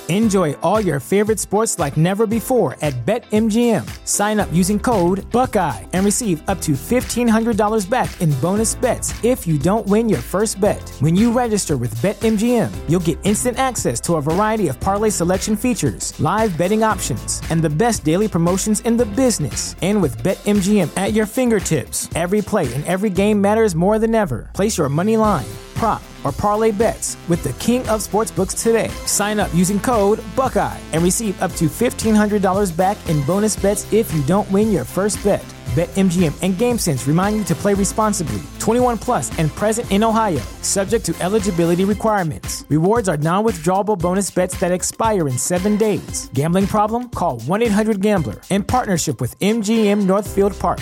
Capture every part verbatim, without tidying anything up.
Enjoy all your favorite sports like never before at BetMGM. Sign up using code Buckeye and receive up to fifteen hundred dollars back in bonus bets if you don't win your first bet. When you register with BetMGM, you'll get instant access to a variety of parlay selection features, live betting options, and the best daily promotions in the business. And with BetMGM at your fingertips, every play and every game matters more than ever. Place your money line, prop, or parlay bets with the king of sportsbooks today. Sign up using code Buckeye and receive up to fifteen hundred dollars back in bonus bets if you don't win your first bet. BetMGM and GameSense remind you to play responsibly. twenty-one plus and present in Ohio, subject to eligibility requirements. Rewards are non-withdrawable bonus bets that expire in seven days. Gambling problem? Call one eight hundred gambler in partnership with M G M Northfield Park.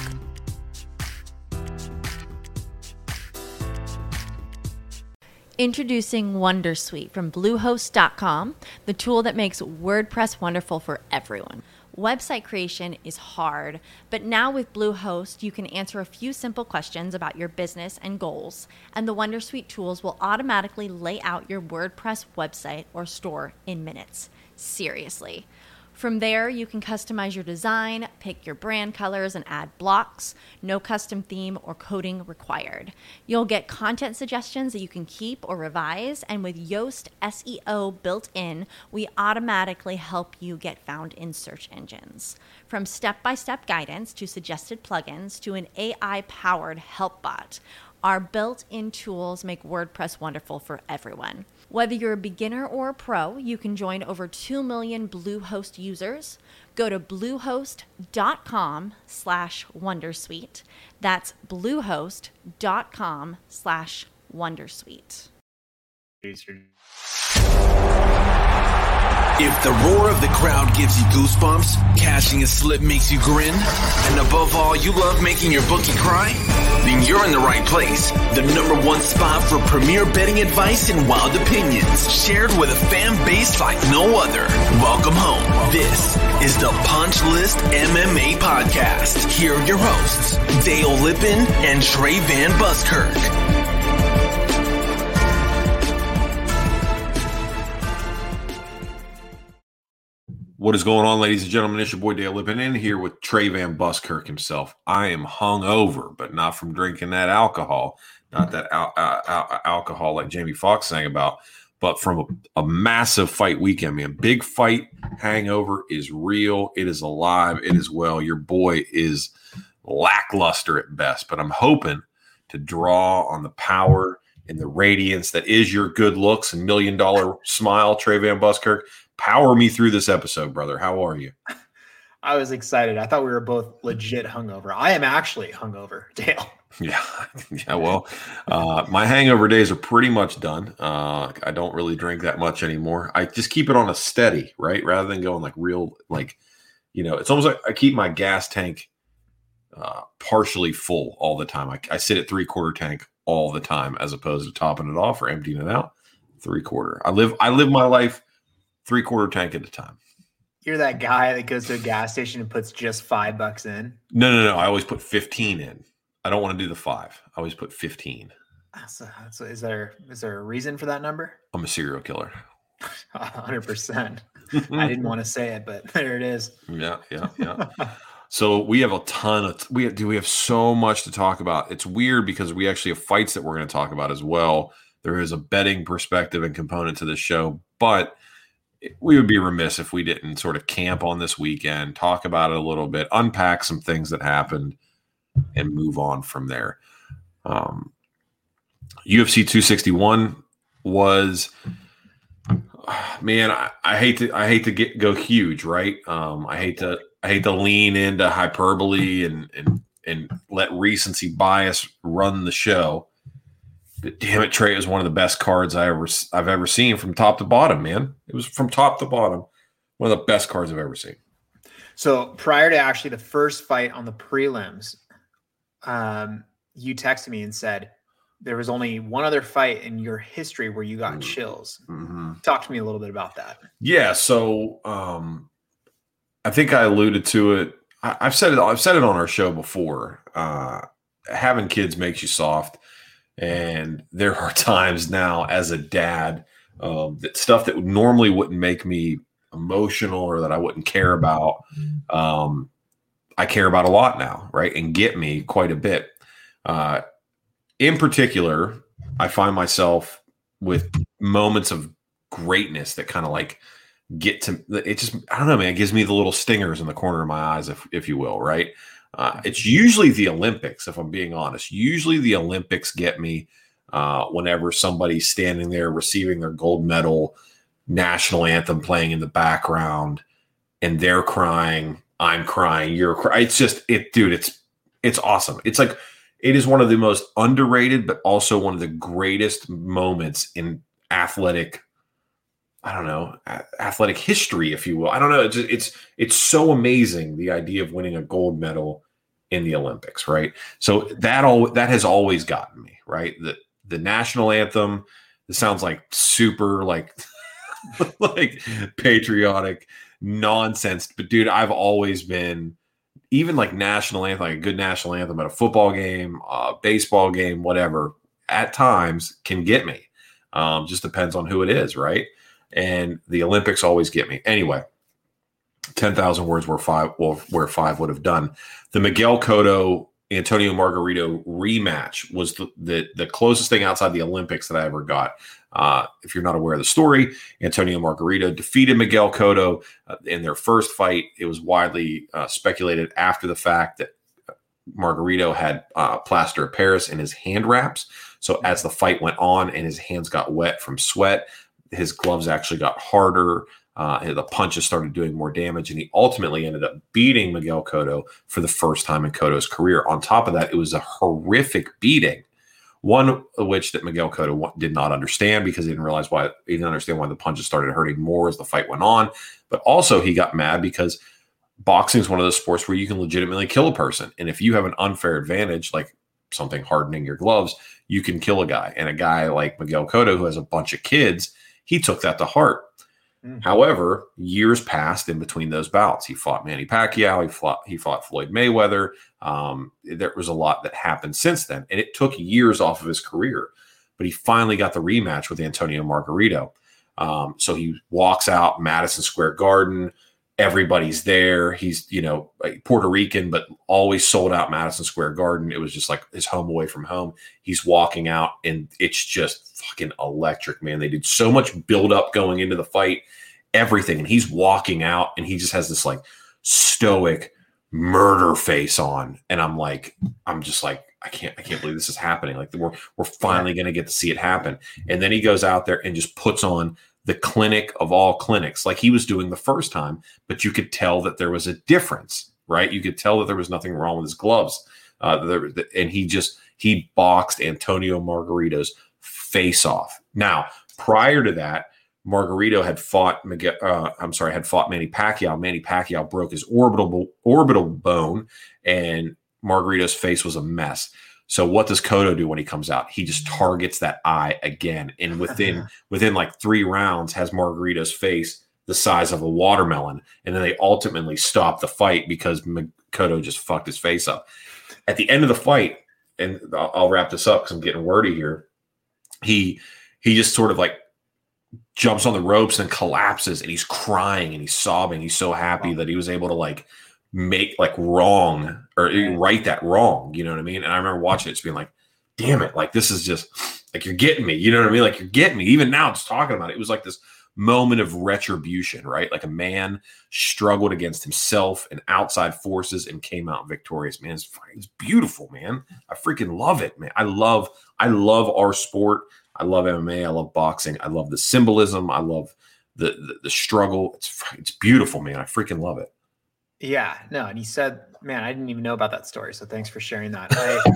Introducing Wondersuite from Bluehost dot com, the tool that makes WordPress wonderful for everyone. Website creation is hard, but now with Bluehost, you can answer a few simple questions about your business and goals, and the Wondersuite tools will automatically lay out your WordPress website or store in minutes. Seriously. From there, you can customize your design, pick your brand colors, and add blocks. No custom theme or coding required. You'll get content suggestions that you can keep or revise, and with Yoast S E O built in, we automatically help you get found in search engines. From step-by-step guidance to suggested plugins to an A I-powered help bot, our built-in tools make WordPress wonderful for everyone. Whether you're a beginner or a pro, you can join over two million Bluehost users. Go to bluehost.com slash Wondersuite. That's bluehost.com slash Wondersuite. If the roar of the crowd gives you goosebumps, cashing a slip makes you grin, and above all, you love making your bookie cry, then you're in the right place. The number one spot for premier betting advice and wild opinions, shared with a fan base like no other. Welcome home. This is the Punch List M M A Podcast. Here are your hosts, Dale Lippin and Trey Van Buskirk. What is going on, ladies and gentlemen? It's your boy Dale Lippin in here with Trey Van Buskirk himself. I am hungover, but not from drinking that alcohol, not that al- al- al- alcohol like Jamie Foxx sang about, but from a, a massive fight weekend, man. Big fight hangover is real. It is alive. It is well. Your boy is lackluster at best, but I'm hoping to draw on the power and the radiance that is your good looks and million dollar smile, Trey Van Buskirk. Power me through this episode, brother. How are you? I was excited. I thought we were both legit hungover. I am actually hungover, Dale. Yeah. Yeah. Well, uh, my hangover days are pretty much done. Uh, I don't really drink that much anymore. I just keep it on a steady, right? Rather than going like real, like, you know, it's almost like I keep my gas tank uh, partially full all the time. I, I sit at three quarter tank all the time, as opposed to topping it off or emptying it out. Three quarter. I live, I live my life three quarter tank at a time. You're that guy that goes to a gas station and puts just five bucks in. No, no, no. I always put fifteen in. I don't want to do the five. I always put fifteen. So, so is there is there a reason for that number? I'm a serial killer. one hundred percent. I didn't want to say it, but there it is. Yeah, yeah, yeah. So we have a ton of we do we have so much to talk about. It's weird because we actually have fights that we're going to talk about as well. There is a betting perspective and component to this show, but we would be remiss if we didn't sort of camp on this weekend, talk about it a little bit, unpack some things that happened, and move on from there. Um, U F C two sixty-one was, man, I, I hate to I hate to get go huge, right? Um, I hate to I hate to lean into hyperbole and and and let recency bias run the show. But damn it, Trey, it was one of the best cards I ever I've ever seen from top to bottom, man. It was from top to bottom, one of the best cards I've ever seen. So prior to actually the first fight on the prelims, um, you texted me and said there was only one other fight in your history where you got mm-hmm. chills. Mm-hmm. Talk to me a little bit about that. Yeah, so um, I think I alluded to it. I, I've said it. I've said it on our show before. Uh, having kids makes you soft. And there are times now as a dad Um, that stuff that normally wouldn't make me emotional or that I wouldn't care about. Um, I care about a lot now, right? And get me quite a bit. Uh, in particular, I find myself with moments of greatness that kind of like get to it. Just, I don't know, man, it gives me the little stingers in the corner of my eyes, if, if you will. Right. Uh, it's usually the Olympics, if I'm being honest. Usually the Olympics get me uh, whenever somebody's standing there receiving their gold medal, national anthem playing in the background, and they're crying, I'm crying, you're crying. It's just it, dude. It's it's awesome. It's like it is one of the most underrated, but also one of the greatest moments in athletic. I don't know, athletic history, if you will. I don't know. It's it's it's so amazing, the idea of winning a gold medal in the Olympics, right? So that all that has always gotten me, right? The the national anthem. It sounds like super like like patriotic nonsense, but dude, I've always been even like national anthem, like a good national anthem at a football game, a baseball game, whatever. At times can get me. Um, just depends on who it is, right? And the Olympics always get me. Anyway, ten thousand words where five, well, where five would have done. The Miguel Cotto, Antonio Margarito rematch was the, the, the closest thing outside the Olympics that I ever got. Uh, if you're not aware of the story, Antonio Margarito defeated Miguel Cotto uh, in their first fight. It was widely uh, speculated after the fact that Margarito had uh, plaster of Paris in his hand wraps. So as the fight went on and his hands got wet from sweat, his gloves actually got harder. Uh, the punches started doing more damage, and he ultimately ended up beating Miguel Cotto for the first time in Cotto's career. On top of that, it was a horrific beating, one of which that Miguel Cotto did not understand because he didn't realize why he didn't understand why the punches started hurting more as the fight went on. But also he got mad because boxing is one of those sports where you can legitimately kill a person, and if you have an unfair advantage, like something hardening your gloves, you can kill a guy. And a guy like Miguel Cotto, who has a bunch of kids, he took that to heart. Mm-hmm. However, years passed in between those bouts. He fought Manny Pacquiao. He fought, he fought Floyd Mayweather. Um, there was a lot that happened since then, and it took years off of his career. But he finally got the rematch with Antonio Margarito. Um, so he walks out Madison Square Garden. Everybody's there. He's, you know, like Puerto Rican, but always sold out Madison Square Garden. It was just like his home away from home. He's walking out, and it's just fucking electric, man. They did so much build up going into the fight, everything. And he's walking out, and he just has this like stoic murder face on. And I'm like, I'm just like, I can't, I can't believe this is happening. Like we're, we're finally going to get to see it happen. And then he goes out there and just puts on the clinic of all clinics, like he was doing the first time, but you could tell that there was a difference, right? You could tell that there was nothing wrong with his gloves. Uh, there, and he just, he boxed Antonio Margarito's face off. Now, prior to that, Margarito had fought, uh, I'm sorry, had fought Manny Pacquiao. Manny Pacquiao broke his orbital, orbital bone, and Margarito's face was a mess. So what does Cotto do when he comes out? He just targets that eye again. And within within like three rounds has Margarito's face the size of a watermelon. And then they ultimately stop the fight because Cotto just fucked his face up. At the end of the fight, and I'll, I'll wrap this up because I'm getting wordy here, he he just sort of like jumps on the ropes and collapses, and he's crying and he's sobbing. He's so happy that he was able to like make like wrong or right that wrong, you know what I mean? And I remember watching it just being like, damn it, like this is just like, you're getting me, you know what I mean? Like you're getting me. Even now just talking about it, it was like this moment of retribution, right? Like a man struggled against himself and outside forces and came out victorious, man. It's, it's beautiful, man. I freaking love it, man. I love, I love our sport. I love M M A. I love boxing. I love the symbolism. I love the, the, the struggle. It's, it's beautiful, man. I freaking love it. Yeah, no, and he said, man, I didn't even know about that story. So thanks for sharing that.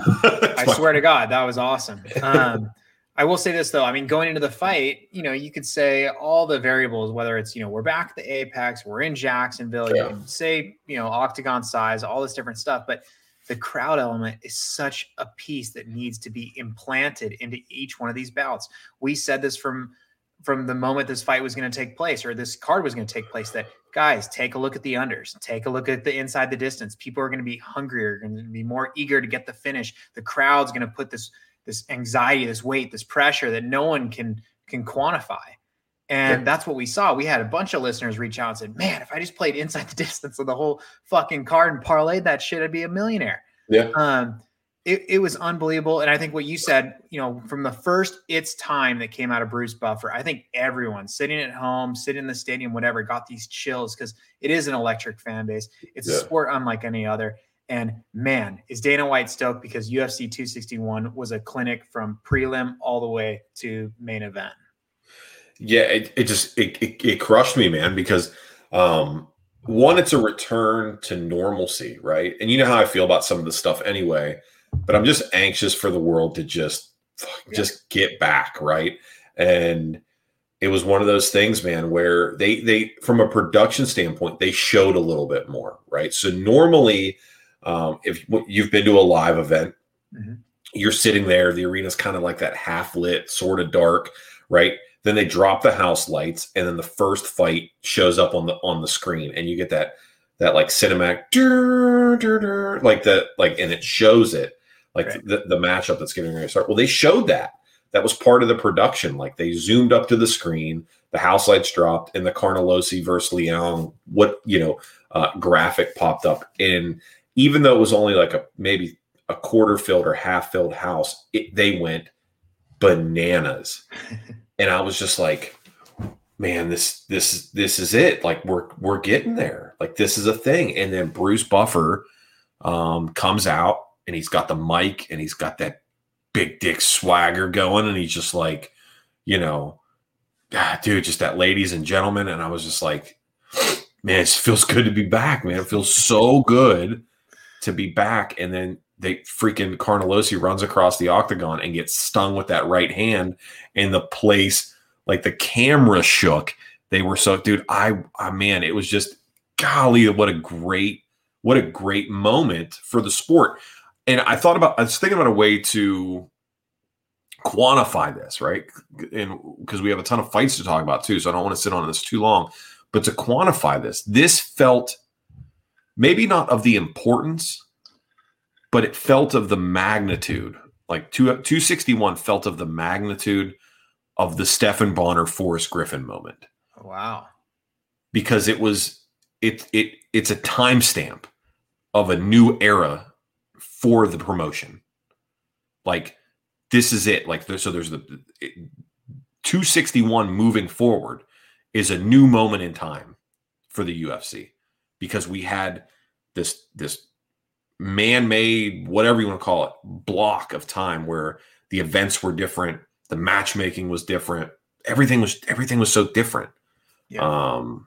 I, I swear to God, that was awesome. Um, I will say this though. I mean, going into the fight, you know, you could say all the variables, whether it's, you know, we're back at the Apex, we're in Jacksonville, yeah. You can say, you know, octagon size, all this different stuff, but the crowd element is such a piece that needs to be implanted into each one of these bouts. We said this from, from the moment this fight was going to take place, or this card was going to take place, that guys, take a look at the unders, take a look at the inside the distance. People are going to be hungrier, going to be more eager to get the finish. The crowd's going to put this, this anxiety, this weight, this pressure that no one can, can quantify. And yeah. that's what we saw. We had a bunch of listeners reach out and said, man, if I just played inside the distance of the whole fucking card and parlayed that shit, I'd be a millionaire. Yeah. Um, it, it was unbelievable. And I think what you said, you know, from the first It's Time that came out of Bruce Buffer, I think everyone sitting at home, sitting in the stadium, whatever, got these chills because it is an electric fan base. It's yeah. a sport unlike any other. And man, is Dana White stoked because U F C two sixty-one was a clinic from prelim all the way to main event. Yeah, it, it just it, it it crushed me, man, because um, one, it's a return to normalcy, right? And you know how I feel about some of the stuff anyway, but I'm just anxious for the world to just yeah. just get back, right? And it was one of those things, man, where they they from a production standpoint, they showed a little bit more, right? So normally, um, if you've been to a live event, mm-hmm. you're sitting there, the arena's kind of like that half lit, sort of dark, right? Then they drop the house lights, and then the first fight shows up on the on the screen, and you get that that like cinematic, dur, dur, dur, like that, like, and it shows it like right. the the matchup that's getting ready to start. Well, they showed that. That was part of the production. Like they zoomed up to the screen, the house lights dropped, and the Carnelossi versus Leon, what you know, uh, graphic popped up. And even though it was only like a maybe a quarter filled or half filled house, it, they went bananas. And I was just like, man, this this this is it. Like we're we're getting there. Like this is a thing. And then Bruce Buffer um, comes out, and he's got the mic, and he's got that big dick swagger going, and he's just like, you know, ah, dude, just that ladies and gentlemen. And I was just like, man, it feels good to be back, man. It feels so good to be back. And then they freaking Carnelossi runs across the octagon and gets stung with that right hand, and the place, like the camera shook. They were so, dude, I, I, man, it was just, golly, what a great, what a great moment for the sport. And I thought about, I was thinking about a way to quantify this, right? And because we have a ton of fights to talk about too, so I don't want to sit on this too long, but to quantify this, this felt maybe not of the importance, but it felt of the magnitude. Like two sixty-one felt of the magnitude of the Stephan Bonnar Forrest Griffin moment. Wow. Because it was it it it's a timestamp of a new era for the promotion. Like this is it. Like so there's the it, two sixty-one moving forward is a new moment in time for the U F C, because we had this this man-made, whatever you want to call it, block of time where the events were different, the matchmaking was different, everything was everything was so different. Yeah. Um,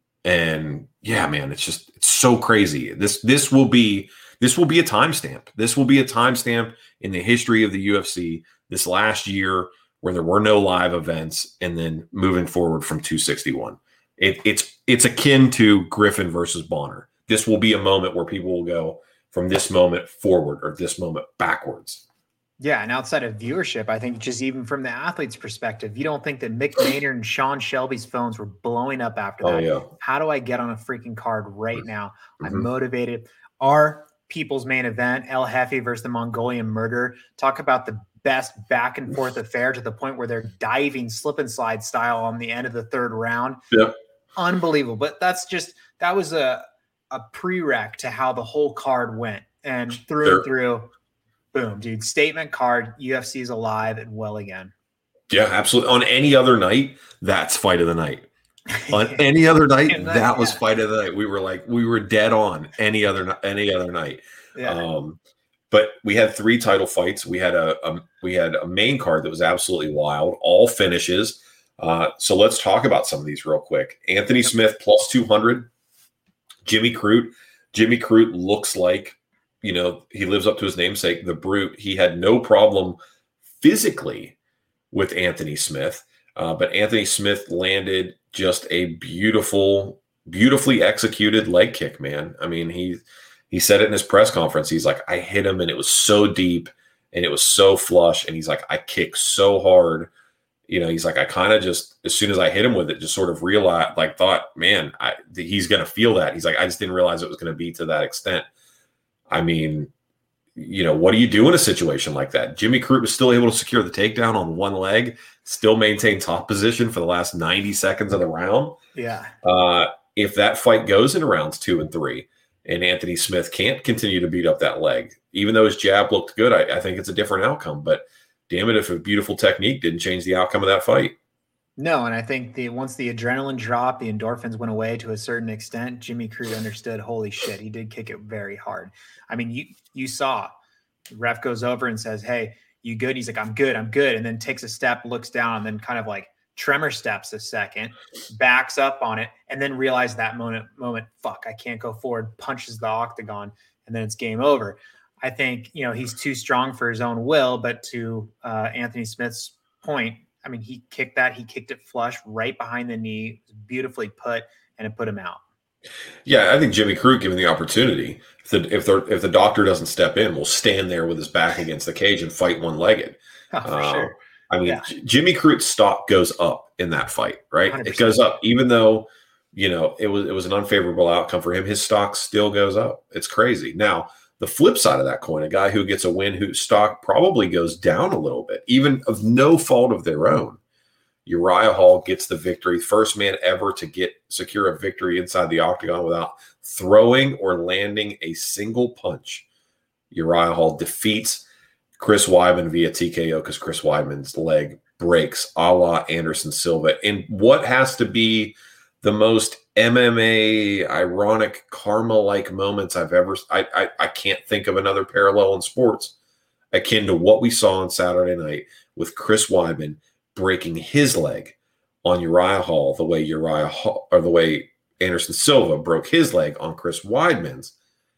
and yeah, man, it's just it's so crazy. This this will be this will be a timestamp. This will be a timestamp in the history of the U F C. This last year where there were no live events, and then moving forward from two sixty-one, it, it's it's akin to Griffin versus Bonnar. This will be a moment where people will go from this moment forward or this moment backwards. Yeah, and outside of viewership, I think just even from the athlete's perspective, you don't think that Mick Maynard and Sean Shelby's phones were blowing up after that. Oh, yeah. How do I get on a freaking card right now? Mm-hmm. I'm motivated. Our people's main event, El Jefe versus the Mongolian Murder. Talk about the best back and forth affair to the point where they're diving slip and slide style on the end of the third round. Yeah. Unbelievable. But that's just, that was a, a prereq to how the whole card went. And through sure. and through, boom, dude, statement card, U F C is alive and well again. Yeah, absolutely. On any other night, that's fight of the night. On any other night, that, that was yeah. fight of the night. We were like, we were dead on any other any other night. Yeah. Um, but we had three title fights. We had a, a we had a main card that was absolutely wild, all finishes. Uh, so let's talk about some of these real quick. Anthony yep. Smith plus two hundred. Jimmy Crute. Jimmy Crute looks like, you know, he lives up to his namesake, the Brute. He had no problem physically with Anthony Smith, uh, but Anthony Smith landed just a beautiful, beautifully executed leg kick, man. I mean, he he said it in his press conference. He's like, I hit him and it was so deep and it was so flush. And he's like, I kicked so hard. You know, he's like, I kind of just, as soon as I hit him with it, just sort of realized, like thought, man, I, he's going to feel that. He's like, I just didn't realize it was going to be to that extent. I mean, you know, what do you do in a situation like that? Jimmy Crute was still able to secure the takedown on one leg, still maintain top position for the last ninety seconds of the round. Yeah. Uh, if that fight goes into rounds two and three and Anthony Smith can't continue to beat up that leg, even though his jab looked good, I, I think it's a different outcome. But damn it, if a beautiful technique didn't change the outcome of that fight. No, and I think the once the adrenaline dropped, the endorphins went away to a certain extent. Jimmy Crute understood, holy shit, he did kick it very hard. I mean, you you saw the ref goes over and says, hey, you good? He's like, I'm good, I'm good. And then takes a step, looks down, and then kind of like tremor steps a second, backs up on it, and then realized that moment, moment, fuck, I can't go forward, punches the octagon, and then it's game over. I think, you know, he's too strong for his own will, but to uh, Anthony Smith's point, I mean, he kicked that. He kicked it flush right behind the knee, beautifully put, and it put him out. Yeah, I think Jimmy Crute, given the opportunity, if the if the if the doctor doesn't step in, will stand there with his back against the cage and fight one-legged. Oh, for uh, sure. I mean, Yeah. J- Jimmy Crute's stock goes up in that fight, right? one hundred It percent. goes up, even though you know it was it was an unfavorable outcome for him. His stock still goes up. It's crazy. Now, the flip side of that coin, a guy who gets a win whose stock probably goes down a little bit, even of no fault of their own. Uriah Hall gets the victory. First man ever to get secure a victory inside the octagon without throwing or landing a single punch. Uriah Hall defeats Chris Weidman via T K O because Chris Weidman's leg breaks, a la Anderson Silva. In what has to be the most M M A ironic karma-like moments I've ever I, I I can't think of another parallel in sports akin to what we saw on Saturday night with Chris Weidman breaking his leg on Uriah Hall the way Uriah Hall, or the way Anderson Silva broke his leg on Chris Weidman's.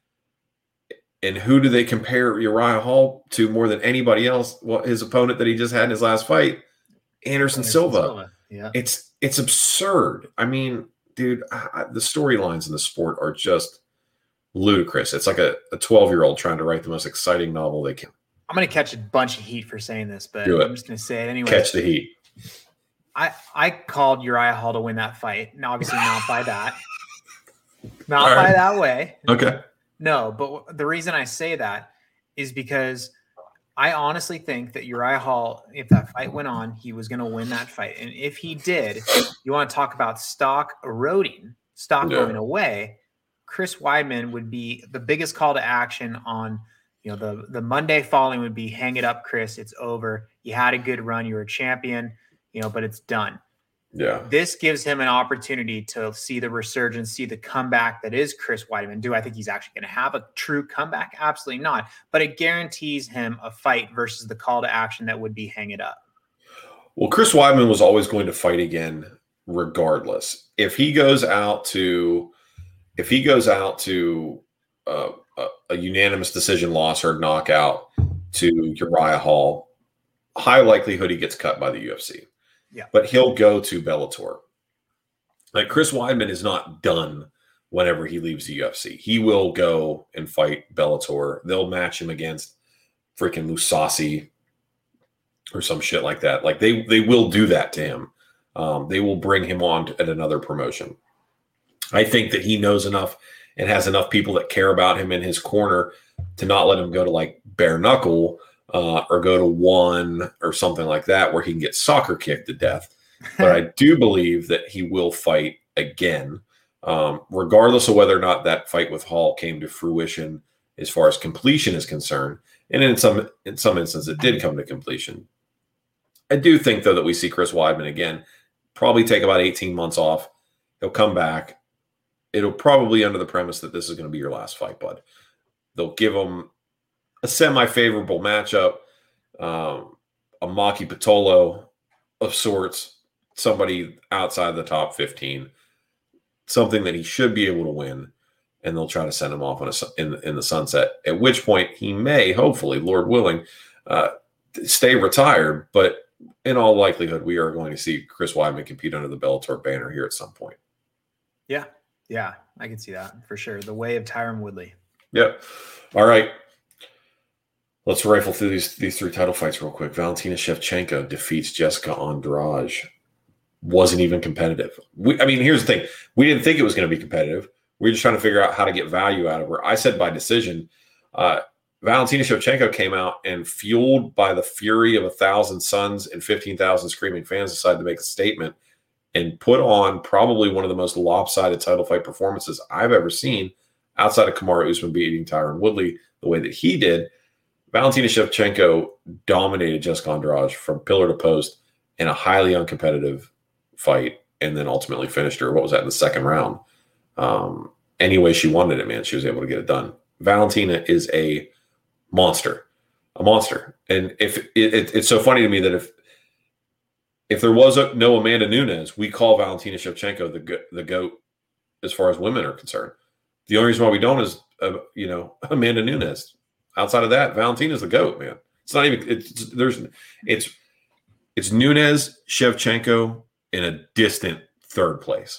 And who do they compare Uriah Hall to more than anybody else? What his opponent that he just had in his last fight, Anderson, Anderson Silva. Silva. Yeah. It's it's absurd. I mean, dude, I, the storylines in the sport are just ludicrous. It's like a twelve-year-old trying to write the most exciting novel they can. I'm going to catch a bunch of heat for saying this, but Do it. I'm just going to say it anyway. Catch the heat. I, I called Uriah Hall to win that fight. Now, obviously not by that. Not All by right. that way. Okay. No, but w- the reason I say that is because I honestly think that Uriah Hall, if that fight went on, he was going to win that fight. And if he did, you want to talk about stock eroding, stock Yeah. going away, Chris Weidman would be the biggest call to action on, you know, the, the Monday following would be hang it up, Chris. It's over. You had a good run. You were a champion, you know, but it's done. Yeah. This gives him an opportunity to see the resurgence, see the comeback that is Chris Weidman. Do I think he's actually going to have a true comeback? Absolutely not. But it guarantees him a fight versus the call to action that would be hang it up. Well, Chris Weidman was always going to fight again, regardless. If he goes out to, if he goes out to uh, a, a unanimous decision loss or knockout to Uriah Hall, high likelihood he gets cut by the U F C. Yeah. But he'll go to Bellator. Like Chris Weidman is not done whenever he leaves the U F C. He will go and fight Bellator. They'll match him against freaking Mousasi or some shit like that. Like they they will do that to him. Um, they will bring him on at another promotion. I think that he knows enough and has enough people that care about him in his corner to not let him go to like bare knuckle uh, or go to one or something like that where he can get soccer kicked to death. But I do believe that he will fight again, um, regardless of whether or not that fight with Hall came to fruition as far as completion is concerned. And in some in some instances, it did come to completion. I do think, though, that we see Chris Weidman again, probably take about eighteen months off. He'll come back. It'll probably under the premise that this is going to be your last fight, bud. They'll give him a semi-favorable matchup, um, a Maki Pitolo of sorts, somebody outside the top fifteen, something that he should be able to win, and they'll try to send him off on a, in, in the sunset, at which point he may, hopefully, Lord willing, uh, stay retired. But in all likelihood, we are going to see Chris Weidman compete under the Bellator banner here at some point. Yeah. Yeah. I can see that for sure. The way of Tyron Woodley. Yep. All right. Let's rifle through these, these three title fights real quick. Valentina Shevchenko defeats Jessica Andrade. Wasn't even competitive. We, I mean, here's the thing. We didn't think it was going to be competitive. We were just trying to figure out how to get value out of her. I said by decision. Uh, Valentina Shevchenko came out and, fueled by the fury of a thousand suns and fifteen thousand screaming fans, decided to make a statement and put on probably one of the most lopsided title fight performances I've ever seen, outside of Kamaru Usman beating Tyron Woodley the way that he did. Valentina Shevchenko dominated Jessica Andrade from pillar to post in a highly uncompetitive fight, and then ultimately finished her. What was that, in the second round? Um, any way she wanted it, man, she was able to get it done. Valentina is a monster, a monster. And if it, it, it's so funny to me that if if there was a, no Amanda Nunes, we call Valentina Shevchenko the the GOAT as far as women are concerned. The only reason why we don't is, uh, you know, Amanda Nunes. Outside of that, Valentina's the GOAT, man. It's not even, it's, there's, it's, it's Nunes, Shevchenko in a distant third place.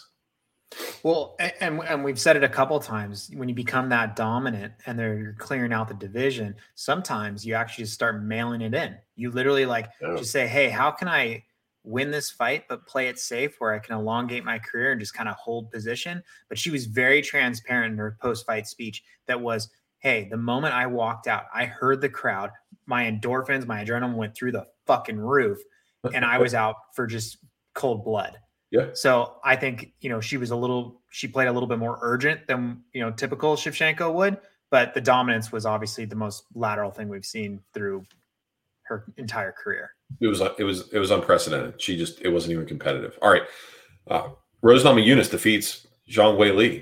Well, and and we've said it a couple of times, when you become that dominant and they're clearing out the division, sometimes you actually just start mailing it in. You literally like yeah. just say, hey, how can I win this fight, but play it safe where I can elongate my career and just kind of hold position? But she was very transparent in her post-fight speech that was, hey, the moment I walked out, I heard the crowd, my endorphins, my adrenaline went through the fucking roof, and I was out for just cold blood. Yeah. So I think, you know, she was a little, she played a little bit more urgent than, you know, typical Shevchenko would, but the dominance was obviously the most lateral thing we've seen through her entire career. It was, it was, it was unprecedented. She just, it wasn't even competitive. All right. Uh, Rose Namajunas defeats Zhang Weili.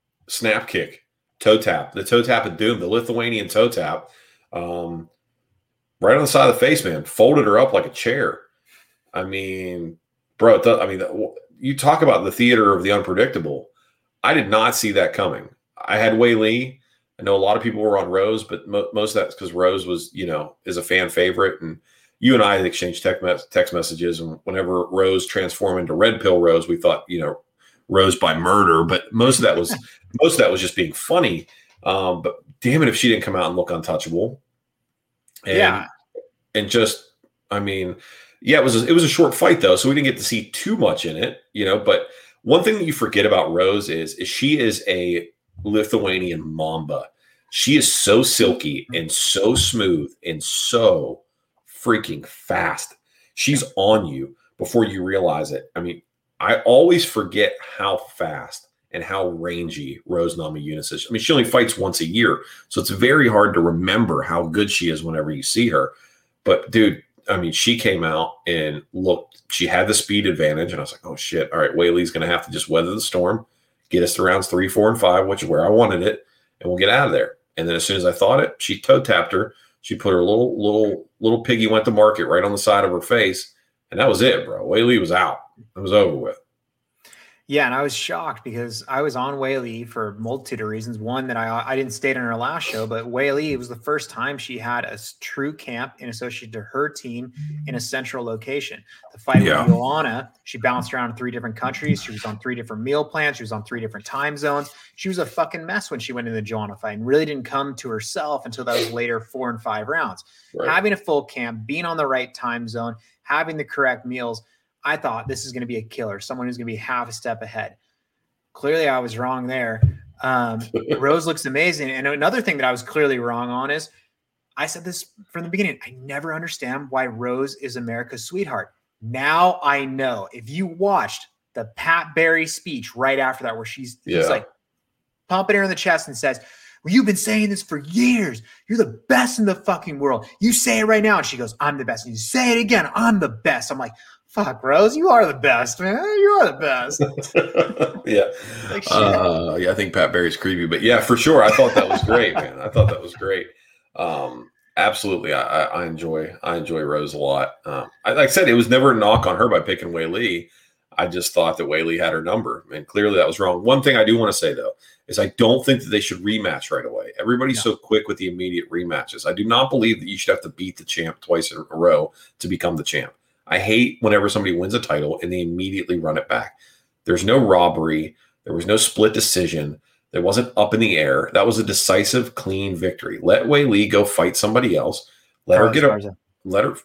Snap kick. Toe tap, the toe tap of doom, the Lithuanian toe tap, um, right on the side of the face, man. Folded her up like a chair. I mean, bro, it does, I mean, you talk about the theater of the unpredictable. I did not see that coming. I had Weili. I know a lot of people were on Rose, but mo- most of that's because Rose was, you know, is a fan favorite. And you and I had exchanged text, me- text messages. And whenever Rose transformed into Red Pill Rose, we thought, you know, Rose by murder, but most of that was most of that was just being funny. Um, but damn it, if she didn't come out and look untouchable, and, yeah, and just, I mean, yeah, it was a, it was a short fight though, so we didn't get to see too much in it, you know. But one thing that you forget about Rose is is she is a Lithuanian mamba. She is so silky and so smooth and so freaking fast. She's on you before you realize it. I mean, I always forget how fast and how rangy Rose Namajunas is. I mean, she only fights once a year, so it's very hard to remember how good she is whenever you see her. But, dude, I mean, she came out and looked, she had the speed advantage, and I was like, oh, shit, all right, Weili's going to have to just weather the storm, get us to rounds three, four, and five, which is where I wanted it, and we'll get out of there. And then as soon as I thought it, she toe-tapped her. She put her little, little, little piggy went to market right on the side of her face, and that was it, bro. Weili was out. It was over with. Yeah, and I was shocked because I was on Weili for a multitude of reasons. One, that I I didn't state on her last show, but Weili, it was the first time she had a true camp in associated to her team in a central location. The fight yeah. with Joanna, she bounced around in three different countries. She was on three different meal plans. She was on three different time zones. She was a fucking mess when she went into the Joanna fight and really didn't come to herself until that was later four and five rounds. Right. Having a full camp, being on the right time zone, having the correct meals, I thought this is going to be a killer, someone who's going to be half a step ahead. Clearly, I was wrong there. Um, Rose looks amazing. And another thing that I was clearly wrong on is I said this from the beginning. I never understand why Rose is America's sweetheart. Now I know. If you watched the Pat Barry speech right after that, where she's, yeah. she's like pumping her in the chest and says, well, you've been saying this for years. You're the best in the fucking world. You say it right now. And she goes, I'm the best. And you say it again. I'm the best. I'm like, fuck, Rose, you are the best, man. You are the best. yeah. Like, uh, yeah, I think Pat Barry's creepy. But, yeah, for sure. I thought that was great, man. I thought that was great. Um, absolutely. I, I enjoy I enjoy Rose a lot. Um, I, like I said, it was never a knock on her by picking Weili. I just thought that Weili had her number. And clearly that was wrong. One thing I do want to say, though, is I don't think that they should rematch right away. Everybody's no. so quick with the immediate rematches. I do not believe that you should have to beat the champ twice in a row to become the champ. I hate whenever somebody wins a title and they immediately run it back. There's no robbery. There was no split decision. There wasn't up in the air. That was a decisive, clean victory. Let Weili go fight somebody else. Let Carlos her get a, let her.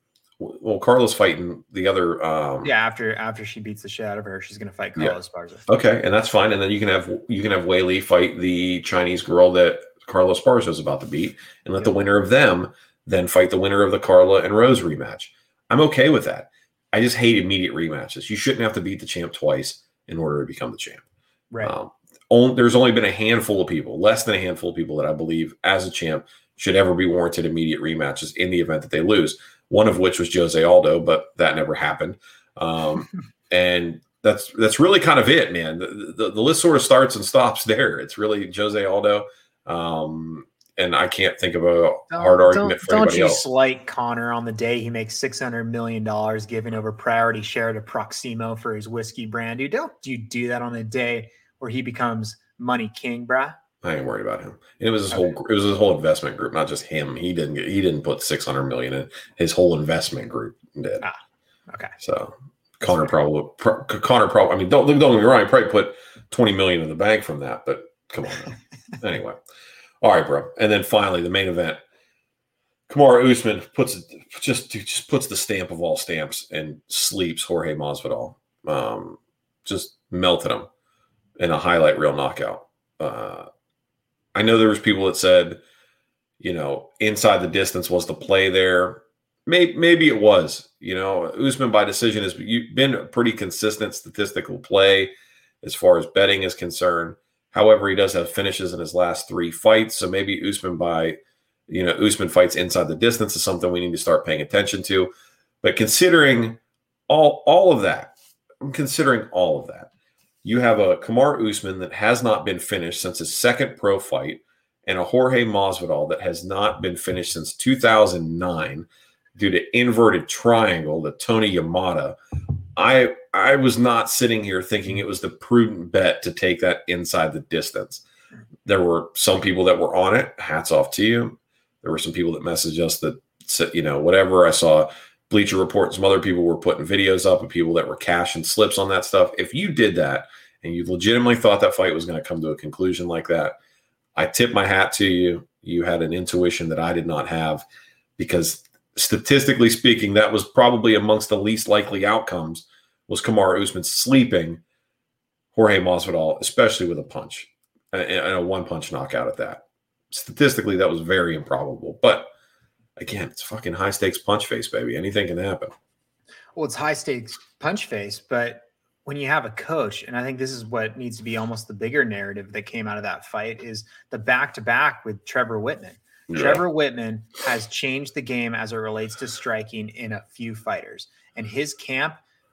Well, Carlos fighting the other. Um, yeah, after after she beats the shit out of her, she's going to fight Carlos yeah. Esparza. Okay, and that's fine. And then you can have you can have Weili fight the Chinese girl that Carla Esparza is about to beat, and let yep. the winner of them then fight the winner of the Carla and Rose rematch. I'm okay with that. I just hate immediate rematches. You shouldn't have to beat the champ twice in order to become the champ. Right. Um, only, there's only been a handful of people, less than a handful of people that I believe as a champ should ever be warranted immediate rematches in the event that they lose. One of which was Jose Aldo, but that never happened. Um, and that's that's really kind of it, man. The, the, the list sort of starts and stops there. It's really Jose Aldo. Um, and I can't think of a don't, hard argument for anybody else. Don't you slight Conor on the day he makes six hundred million dollars giving over priority share to Proximo for his whiskey brand. Dude, don't you do that on the day where he becomes money king, bruh. I ain't worried about him. And it was his okay. whole it was his whole investment group, not just him. He didn't get he didn't put six hundred million in. His whole investment group did. Ah, okay. So Conor probably pro, Conor probably I mean don't don't get me wrong, he probably put twenty million in the bank from that, but come on now. Anyway. All right, bro. And then finally, the main event. Kamaru Usman puts just just puts the stamp of all stamps and sleeps Jorge Masvidal. Um, just melted him in a highlight reel knockout. Uh, I know there was people that said, you know, inside the distance was the play there. Maybe, maybe it was. You know, Usman by decision has been a pretty consistent statistical play as far as betting is concerned. However, he does have finishes in his last three fights. So maybe Usman by, you know, Usman fights inside the distance is something we need to start paying attention to. But considering all, all of that, I'm considering all of that. You have a Kamaru Usman that has not been finished since his second pro fight and a Jorge Masvidal that has not been finished since two thousand nine due to inverted triangle to Tony Yamada. I I was not sitting here thinking it was the prudent bet to take that inside the distance. There were some people that were on it. Hats off to you. There were some people that messaged us that said, you know, whatever. I saw Bleacher Report and some other people were putting videos up of people that were cashing slips on that stuff. If you did that and you legitimately thought that fight was going to come to a conclusion like that, I tip my hat to you. You had an intuition that I did not have, because statistically speaking, that was probably amongst the least likely outcomes, was Kamaru Usman sleeping Jorge Masvidal, especially with a punch and a one-punch knockout at that. Statistically, that was very improbable. But again, it's fucking high-stakes punch face, baby. Anything can happen. Well, it's high-stakes punch face, but when you have a coach, and I think this is what needs to be almost the bigger narrative that came out of that fight, is the back-to-back with Trevor Whitman. Yeah. Trevor Whitman has changed the game as it relates to striking in a few fighters, and his camp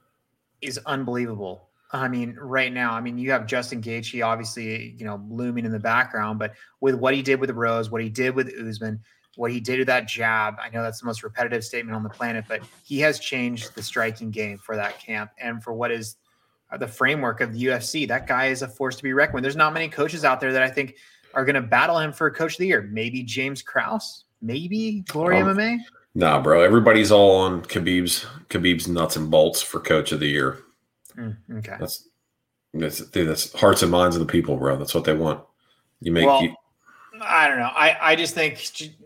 is unbelievable. I mean, right now, I mean, you have Justin Gaethje, obviously, you know, looming in the background, but with what he did with Rose, what he did with Usman, what he did with that jab, I know that's the most repetitive statement on the planet, but he has changed the striking game for that camp and for what is the framework of the U F C. That guy is a force to be reckoned with. There's not many coaches out there that I think are going to battle him for Coach of the Year. Maybe James Krause, maybe Glory um, M M A. Nah, bro. Everybody's all on Khabib's Khabib's nuts and bolts for Coach of the Year. Mm, okay, that's that's dude, that's hearts and minds of the people, bro. That's what they want. You make. Well, you, I don't know. I I just think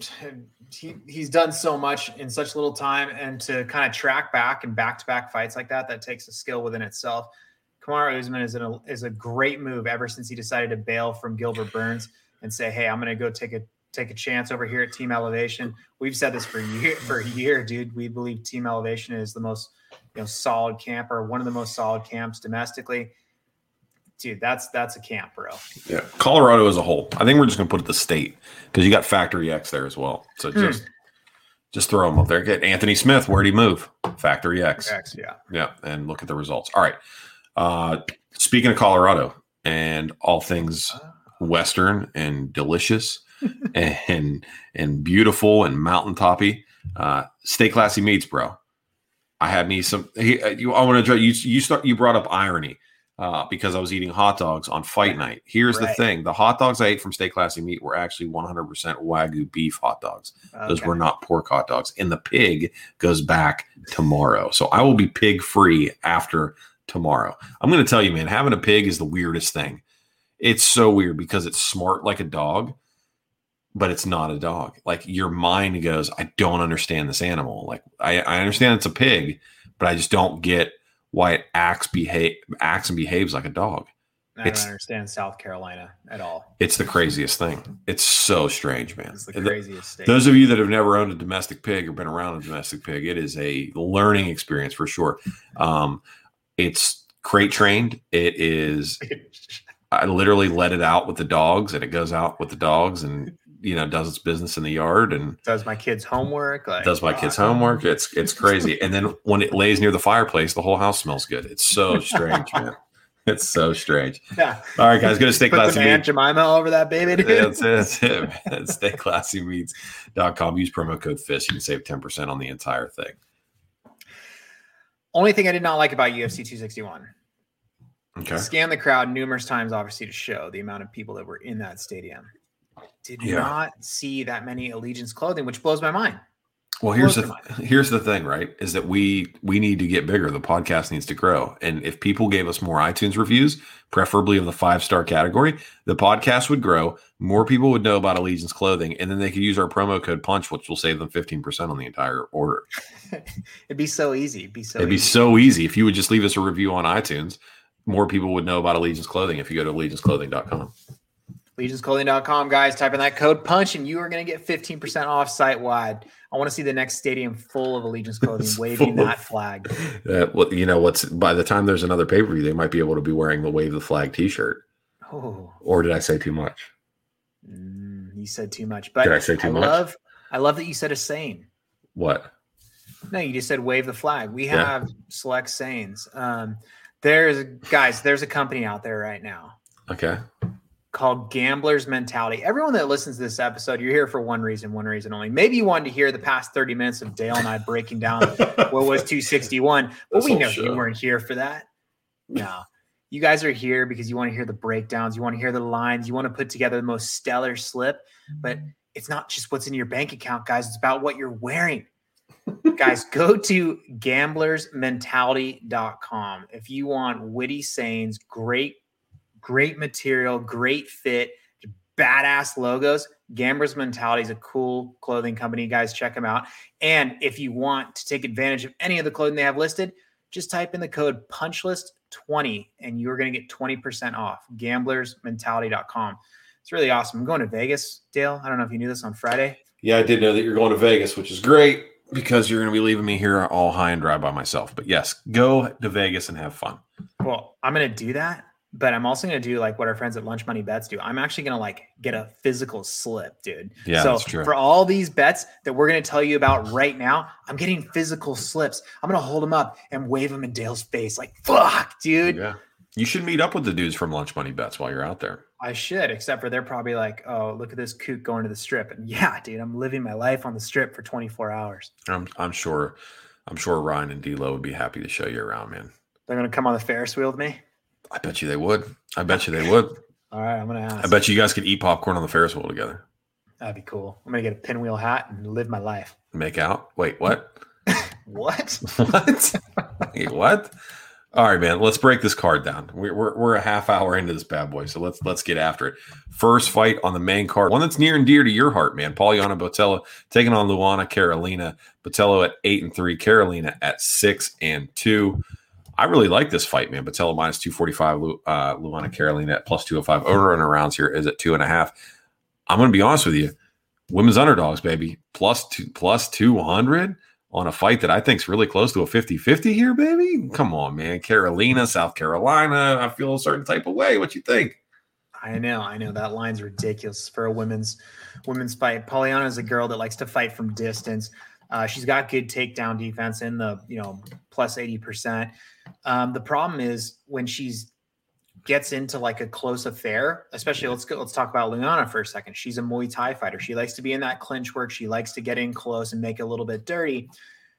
he he's done so much in such little time, and to kind of track back and back to back fights like that, that takes a skill within itself. Kamaru Usman is a is a great move ever since he decided to bail from Gilbert Burns and say, "Hey, I'm going to go take a take a chance over here at Team Elevation." We've said this for a year, for a year, dude. We believe Team Elevation is the most, you know, solid camp, or one of the most solid camps domestically. Dude, that's that's a camp, bro. Yeah, Colorado as a whole. I think we're just going to put it the state, because you got Factory X there as well. So hmm. just just throw them up there. Get Anthony Smith. Where'd he move? Factory X. X, yeah, yeah, and look at the results. All right. Uh, speaking of Colorado and all things Western and delicious and and beautiful and mountaintoppy, uh, stay classy meats, bro. I had me some. He, you, I want to you. You start. You brought up irony uh, because I was eating hot dogs on fight night. Here's right. the thing: the hot dogs I ate from Stay Classy Meat were actually one hundred percent Wagyu beef hot dogs. Okay. Those were not pork hot dogs. And the pig goes back tomorrow, so I will be pig free after tomorrow. I'm going to tell you, man, having a pig is the weirdest thing. It's so weird because it's smart like a dog, but it's not a dog. Like, your mind goes, I don't understand this animal. Like, I, I understand it's a pig, but I just don't get why it acts behave acts and behaves like a dog. I It's- don't understand South Carolina at all. It's the craziest thing. It's so strange, man. It's the craziest state. Those of you that have never owned a domestic pig or been around a domestic pig, it is a learning experience for sure. Um, it's crate trained. It is. I literally let it out with the dogs, and it goes out with the dogs, and you know does its business in the yard, and does my kids' homework. Like, does my wow. kids' homework. It's it's crazy. And then when it lays near the fireplace, the whole house smells good. It's so strange, man. It's so strange. Yeah. All right, guys, go to Stay Put Classy some Aunt Meats. Jemima over that baby, dude. That's it. That's it, man. stay classy meats dot com. Use promo code FIST. You can save ten percent on the entire thing. Only thing I did not like about U F C two sixty-one. Okay. Scanned the crowd numerous times, obviously, to show the amount of people that were in that stadium. Did Yeah. not see that many Allegiance clothing, which blows my mind. Well, here's Blows the my mind. here's the thing, right? Is that we we need to get bigger. The podcast needs to grow, and if people gave us more iTunes reviews, preferably of the five star category, the podcast would grow. More people would know about Allegiance clothing, and then they could use our promo code PUNCH, which will save them fifteen percent on the entire order. It'd be so easy. It'd be so It'd be easy. so easy if you would just leave us a review on iTunes. More people would know about Allegiance clothing if you go to allegiance clothing dot com. allegiance clothing dot com, guys. Type in that code PUNCH, and you are going to get fifteen percent off site wide. I want to see the next stadium full of Allegiance clothing waving Full of- that flag. Uh, well, you know what's by the time there's another pay per view, they might be able to be wearing the Wave the Flag T-shirt. Oh, Or did I say too much? mm, you said too much. But Did I say too much? love, I love that you said a saying. What? No, you just said wave the flag. We Yeah. have select sayings. Um, there's guys, there's a company out there right now Okay. called Gambler's Mentality. Everyone that listens to this episode, you're here for one reason, one reason only. Maybe you wanted to hear the past thirty minutes of Dale and I breaking down what was two sixty-one, but This we whole know show. you weren't here for that. No, you guys are here because you want to hear the breakdowns, you want to hear the lines, you want to put together the most stellar slip, but it's not just what's in your bank account, guys. It's about what you're wearing. Guys, go to gamblers mentality dot com if you want witty sayings, great, great material, great fit, badass logos. Gamblers Mentality is a cool clothing company. Guys, check them out. And if you want to take advantage of any of the clothing they have listed, just type in the code punchlist twenty and you're going to get twenty percent off. gamblers mentality dot com. It's really awesome. I'm going to Vegas, Dale. I don't know if you knew this, on Friday. Yeah, I did know that you're going to Vegas, which is great because you're going to be leaving me here all high and dry by myself. But yes, go to Vegas and have fun. Well, I'm going to do that, but I'm also going to do like what our friends at Lunch Money Bets do. I'm actually going to like get a physical slip, dude. Yeah, so that's true. for all these bets that we're going to tell you about right now, I'm getting physical slips. I'm going to hold them up and wave them in Dale's face. Like, fuck, dude. Yeah. You should meet up with the dudes from Lunch Money Bets while you're out there. I should, except for they're probably like, oh, look at this kook going to the strip. And yeah, dude, I'm living my life on the strip for twenty-four hours. I'm I'm sure I'm sure Ryan and D-Lo would be happy to show you around, man. They're going to come on the Ferris wheel with me. I bet you they would. I bet you they would. All right, I'm going to ask. I bet you guys could eat popcorn on the Ferris wheel together. That'd be cool. I'm going to get a pinwheel hat and live my life. Make out. Wait, what? What? What? Wait, what? All right, man. Let's break this card down. We're, we're we're a half hour into this bad boy, so let's let's get after it. First fight on the main card, one that's near and dear to your heart, man. Pauliana Botello taking on Luana Carolina. Botello at eight and three, Carolina at six and two. I really like this fight, man. Botello minus two forty five, uh, Luana Carolina at plus two hundred five. Over and arounds here is at two and a half. I'm going to be honest with you, women's underdogs, baby, plus two plus two hundred. On a fight that I think is really close to a fifty-fifty here, baby. Come on, man. Carolina, South Carolina. I feel a certain type of way. What you think? I know, I know. That line's ridiculous for a women's women's fight. Pauliana is a girl that likes to fight from distance. Uh, she's got good takedown defense in the, you know, plus eighty percent. Um, the problem is when she's gets into like a close affair, especially let's go, let's talk about Luana for a second. She's a Muay Thai fighter. She likes to be in that clinch work. She likes to get in close and make it a little bit dirty.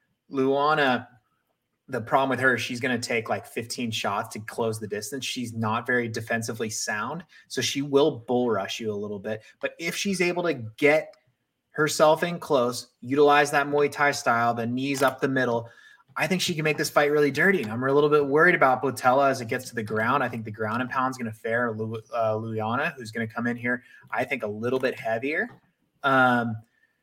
Luana, the problem with her is she's going to take like fifteen shots to close the distance. She's not very defensively sound, so she will bull rush you a little bit. But if she's able to get herself in close, utilize that Muay Thai style, the knees up the middle, I think she can make this fight really dirty. I'm a little bit worried about Botello as it gets to the ground. I think the ground and pound is going to fare Lu, uh, Luana, who's going to come in here, I think, a little bit heavier. Um,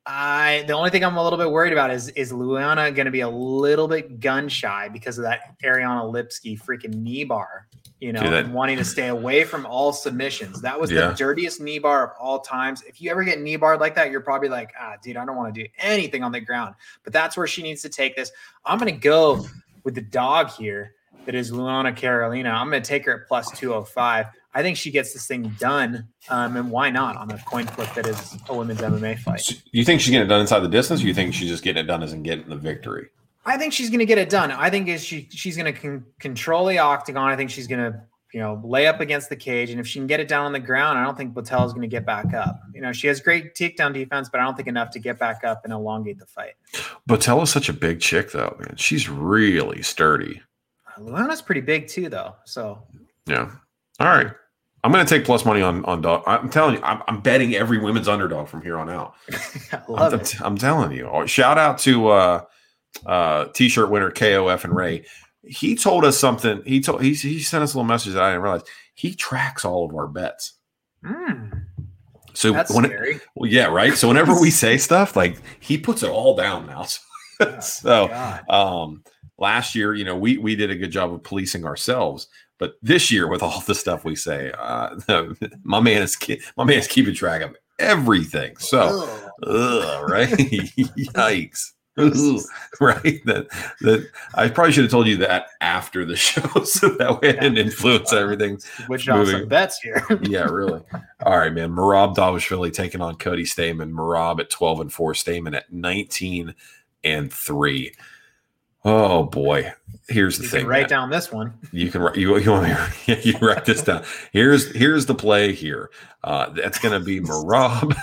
I the only thing I'm a little bit worried about is is Luana going to be a little bit gun shy because of that Ariana Lipski freaking knee bar, you know, that, and wanting to stay away from all submissions. That was yeah. the dirtiest knee bar of all times. If you ever get knee barred like that, you're probably like, ah, dude, I don't want to do anything on the ground. But that's where she needs to take this. I'm going to go with the dog here. That is Luana Carolina. I'm going to take her at plus two oh five. I think she gets this thing done. Um, and why not on a coin flip that is a women's M M A fight? So you think she's getting it done inside the distance, or you think she's just getting it done as in getting the victory? I think she's going to get it done. I think is she she's going to con- control the octagon. I think she's going to, you know, lay up against the cage. And if she can get it down on the ground, I don't think Botel is going to get back up. You know, she has great takedown defense, but I don't think enough to get back up and elongate the fight. Botel is such a big chick, though, man. She's really sturdy. Luana's pretty big too, though. So yeah. All right. I'm going to take plus money on on dog. I'm telling you, I'm, I'm betting every women's underdog from here on out. I love I'm, it. I'm telling you. Shout out to uh, uh, T-shirt winner K O F and Ray. He told us something. He told he he sent us a little message that I didn't realize. He tracks all of our bets. Mm, so that's when scary. It, well, yeah, right. So whenever we say stuff, like he puts it all down now. So, so um, last year, you know, we we did a good job of policing ourselves. But this year, with all the stuff we say, uh, my man is my man is keeping track of everything. So, ugh, right? Yikes! Ugh, right? That that I probably should have told you that after the show, so that way it didn't influence everything. Which are some bets here? Yeah, really. All right, man. Merab Dvalishvili taking on Cody Stamann. Merab at twelve and four. Stamann at nineteen and three. Oh boy! Here's the you thing. Can write man. down this one. You can write. You, you want me? You write this down. Here's here's the play here. Uh, that's going to be Merab,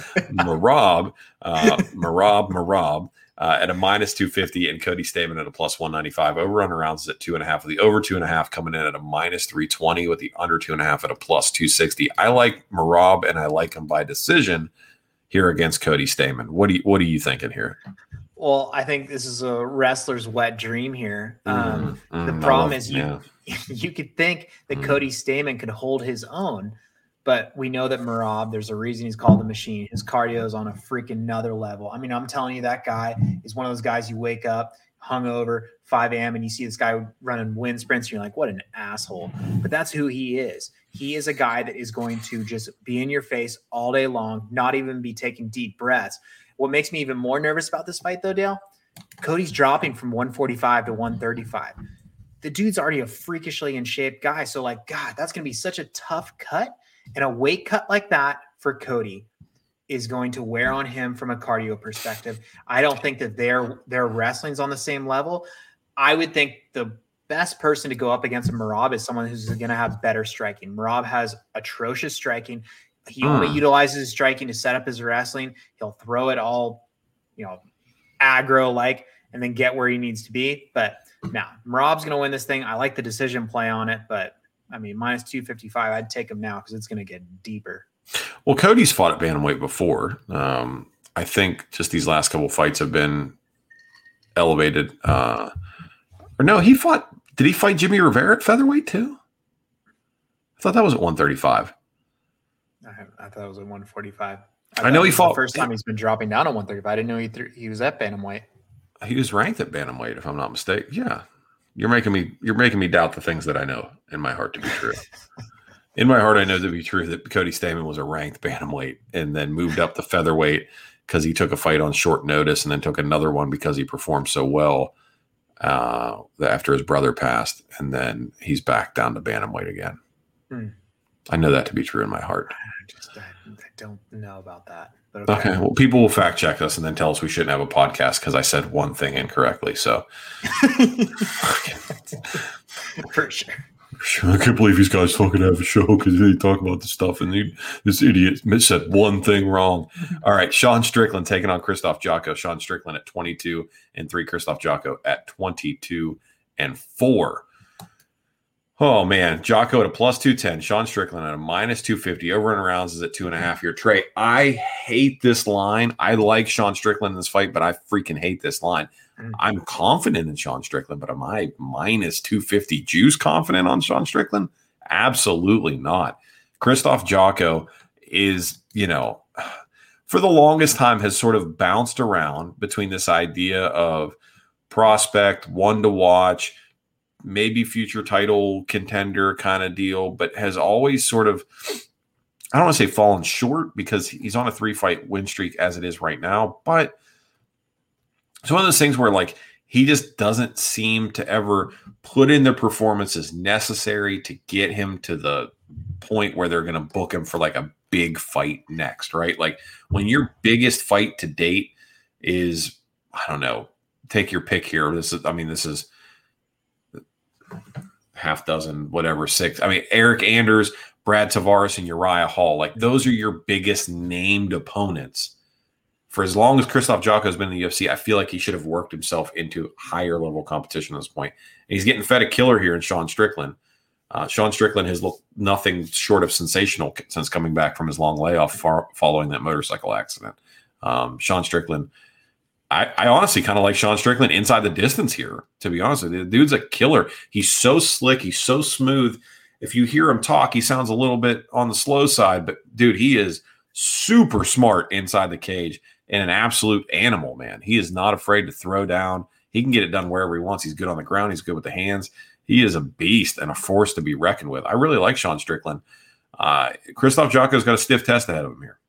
Merab, uh, Merab, Merab uh, at a minus two fifty, and Cody Stamann at a plus one ninety five. Over under rounds is at two and a half. With the over two and a half coming in at a minus three twenty, with the under two and a half at a plus two sixty. I like Merab, and I like him by decision here against Cody Stamann. What do you What are you thinking here? Well, I think this is a wrestler's wet dream here. Um, mm, the mm, problem love, is you yeah. you could think that mm. Cody Stamann could hold his own, but we know that Merab, there's a reason he's called the machine. His cardio is on a freaking another level. I mean, I'm telling you, that guy is one of those guys you wake up hungover, five a.m. and you see this guy running wind sprints. And you're like, what an asshole. But that's who he is. He is a guy that is going to just be in your face all day long, not even be taking deep breaths. What makes me even more nervous about this fight, though, Dale, Cody's dropping from one forty-five to one thirty-five. The dude's already a freakishly in shape guy. So, like, God, that's going to be such a tough cut. And a weight cut like that for Cody is going to wear on him from a cardio perspective. I don't think that their their wrestling's on the same level. I would think the best person to go up against a Merab is someone who's going to have better striking. Merab has atrocious striking. He only Mm. utilizes his striking to set up his wrestling. He'll throw it all, you know, aggro-like and then get where he needs to be. But now, Merab's going to win this thing. I like the decision play on it, but, I mean, minus two fifty-five, I'd take him now because it's going to get deeper. Well, Cody's fought at bantamweight before. Um, I think just these last couple fights have been elevated. Uh, or no, he fought – did he fight Jimmy Rivera at featherweight too? I thought that was at one thirty-five. I, I thought it was at one forty-five. I, I know he fought the first time he's been dropping down to one thirty-five. I didn't know he th- he was at bantamweight. He was ranked at bantamweight, if I'm not mistaken. Yeah, you're making me you're making me doubt the things that I know in my heart to be true. In my heart, I know to be true that Cody Stamann was a ranked bantamweight and then moved up to featherweight because he took a fight on short notice and then took another one because he performed so well uh, after his brother passed, and then he's back down to bantamweight again. Hmm. I know that to be true in my heart. I just I, I don't know about that. But okay. okay, well, people will fact check us and then tell us we shouldn't have a podcast because I said one thing incorrectly. So, for sure. I can't believe these guys fucking have a show because they talk about this stuff and he, this idiot said one thing wrong. All right, Sean Strickland taking on Krzysztof Jotko. Sean Strickland at twenty-two and three. Krzysztof Jotko at twenty-two and four. Oh, man. Jotko at a plus two ten. Sean Strickland at a minus two fifty. Over and rounds is at two and a half here. Trey, I hate this line. I like Sean Strickland in this fight, but I freaking hate this line. I'm confident in Sean Strickland, but am I minus two fifty juice confident on Sean Strickland? Absolutely not. Krzysztof Jotko is, you know, for the longest time has sort of bounced around between this idea of prospect, one to watch, maybe future title contender kind of deal, but has always sort of, I don't want to say fallen short because he's on a three fight win streak as it is right now, but it's one of those things where like he just doesn't seem to ever put in the performances necessary to get him to the point where they're going to book him for like a big fight next, right? Like when your biggest fight to date is, I don't know, take your pick here. This is, I mean, this is half dozen, whatever, six. I mean, Eric Anders, Brad Tavares, and Uriah Hall. Like those are your biggest named opponents. For as long as Krzysztof Jotko has been in the U F C, I feel like he should have worked himself into higher level competition at this point. And he's getting fed a killer here in Sean Strickland. Uh, Sean Strickland has looked nothing short of sensational since coming back from his long layoff far, following that motorcycle accident. Um, Sean Strickland, I, I honestly kind of like Sean Strickland inside the distance here, to be honest with you. The dude's a killer. He's so slick. He's so smooth. If you hear him talk, he sounds a little bit on the slow side, but dude, he is super smart inside the cage and an absolute animal, man. He is not afraid to throw down. He can get it done wherever he wants. He's good on the ground. He's good with the hands. He is a beast and a force to be reckoned with. I really like Sean Strickland. Uh, Krzysztof Jotko's got a stiff test ahead of him here.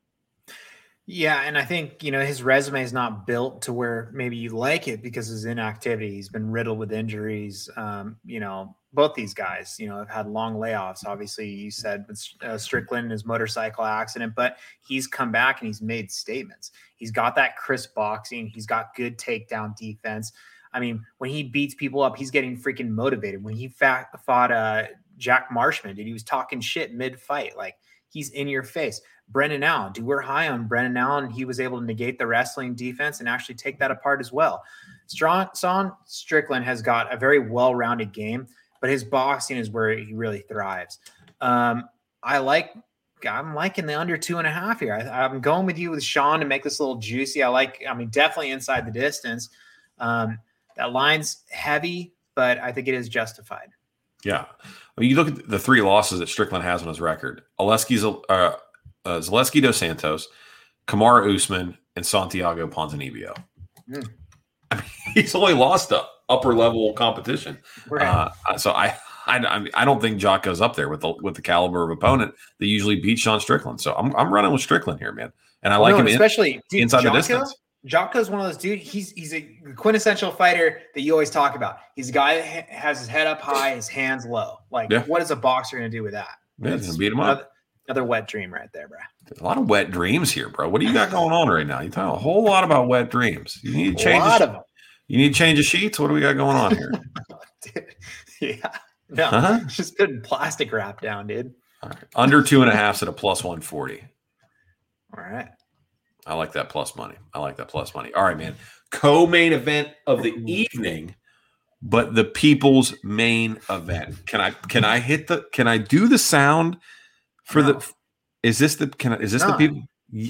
Yeah, and I think, you know, his resume is not built to where maybe you like it because of his inactivity. He's been riddled with injuries. Um, you know, both these guys, you know, have had long layoffs. Obviously, you said uh, Strickland, his motorcycle accident, but he's come back and he's made statements. He's got that crisp boxing. He's got good takedown defense. I mean, when he beats people up, he's getting freaking motivated. When he fa- fought uh, Jack Marshman, dude, he was talking shit mid-fight. Like, he's in your face. Brendan Allen, dude, we're high on Brendan Allen. He was able to negate the wrestling defense and actually take that apart as well. Strong, Sean Strickland has got a very well-rounded game, but his boxing is where he really thrives. Um, I like I'm liking the under two and a half here. I, I'm going with you with Sean to make this a little juicy. I like, I mean, definitely inside the distance. Um, that line's heavy, but I think it is justified. Yeah. I mean, you look at the three losses that Strickland has on his record. Oleski's, uh, uh, Zaleski dos Santos, Kamaru Usman, and Santiago Ponzinibbio. Mm. I mean, he's only lost to upper-level competition. Right. Uh, so I I, I, mean, I don't think Jotko's up there with the with the caliber of opponent that usually beats Sean Strickland. So I'm I'm running with Strickland here, man. And I like no, him especially in, dude, inside Jotko, the distance. Jotko's one of those dudes. He's he's a quintessential fighter that you always talk about. He's a guy that has his head up high, his hands low. Like, yeah. What is a boxer going to do with that? Yeah, he's gonna beat him up. Another, another wet dream right there, bro. There's a lot of wet dreams here, bro. What do you got going on right now? You talking a whole lot about wet dreams. You need to change. A lot the, of them. You need to change the sheets. What do we got going on here? Dude, yeah. No, uh-huh. Just putting plastic wrap down, dude. All right. Under two and a half at a plus one forty. All right. I like that plus money. I like that plus money. All right, man. Co-main event of the evening, but the people's main event. Can I can I hit the can I do the sound for no. the is this the can I, is this no. the people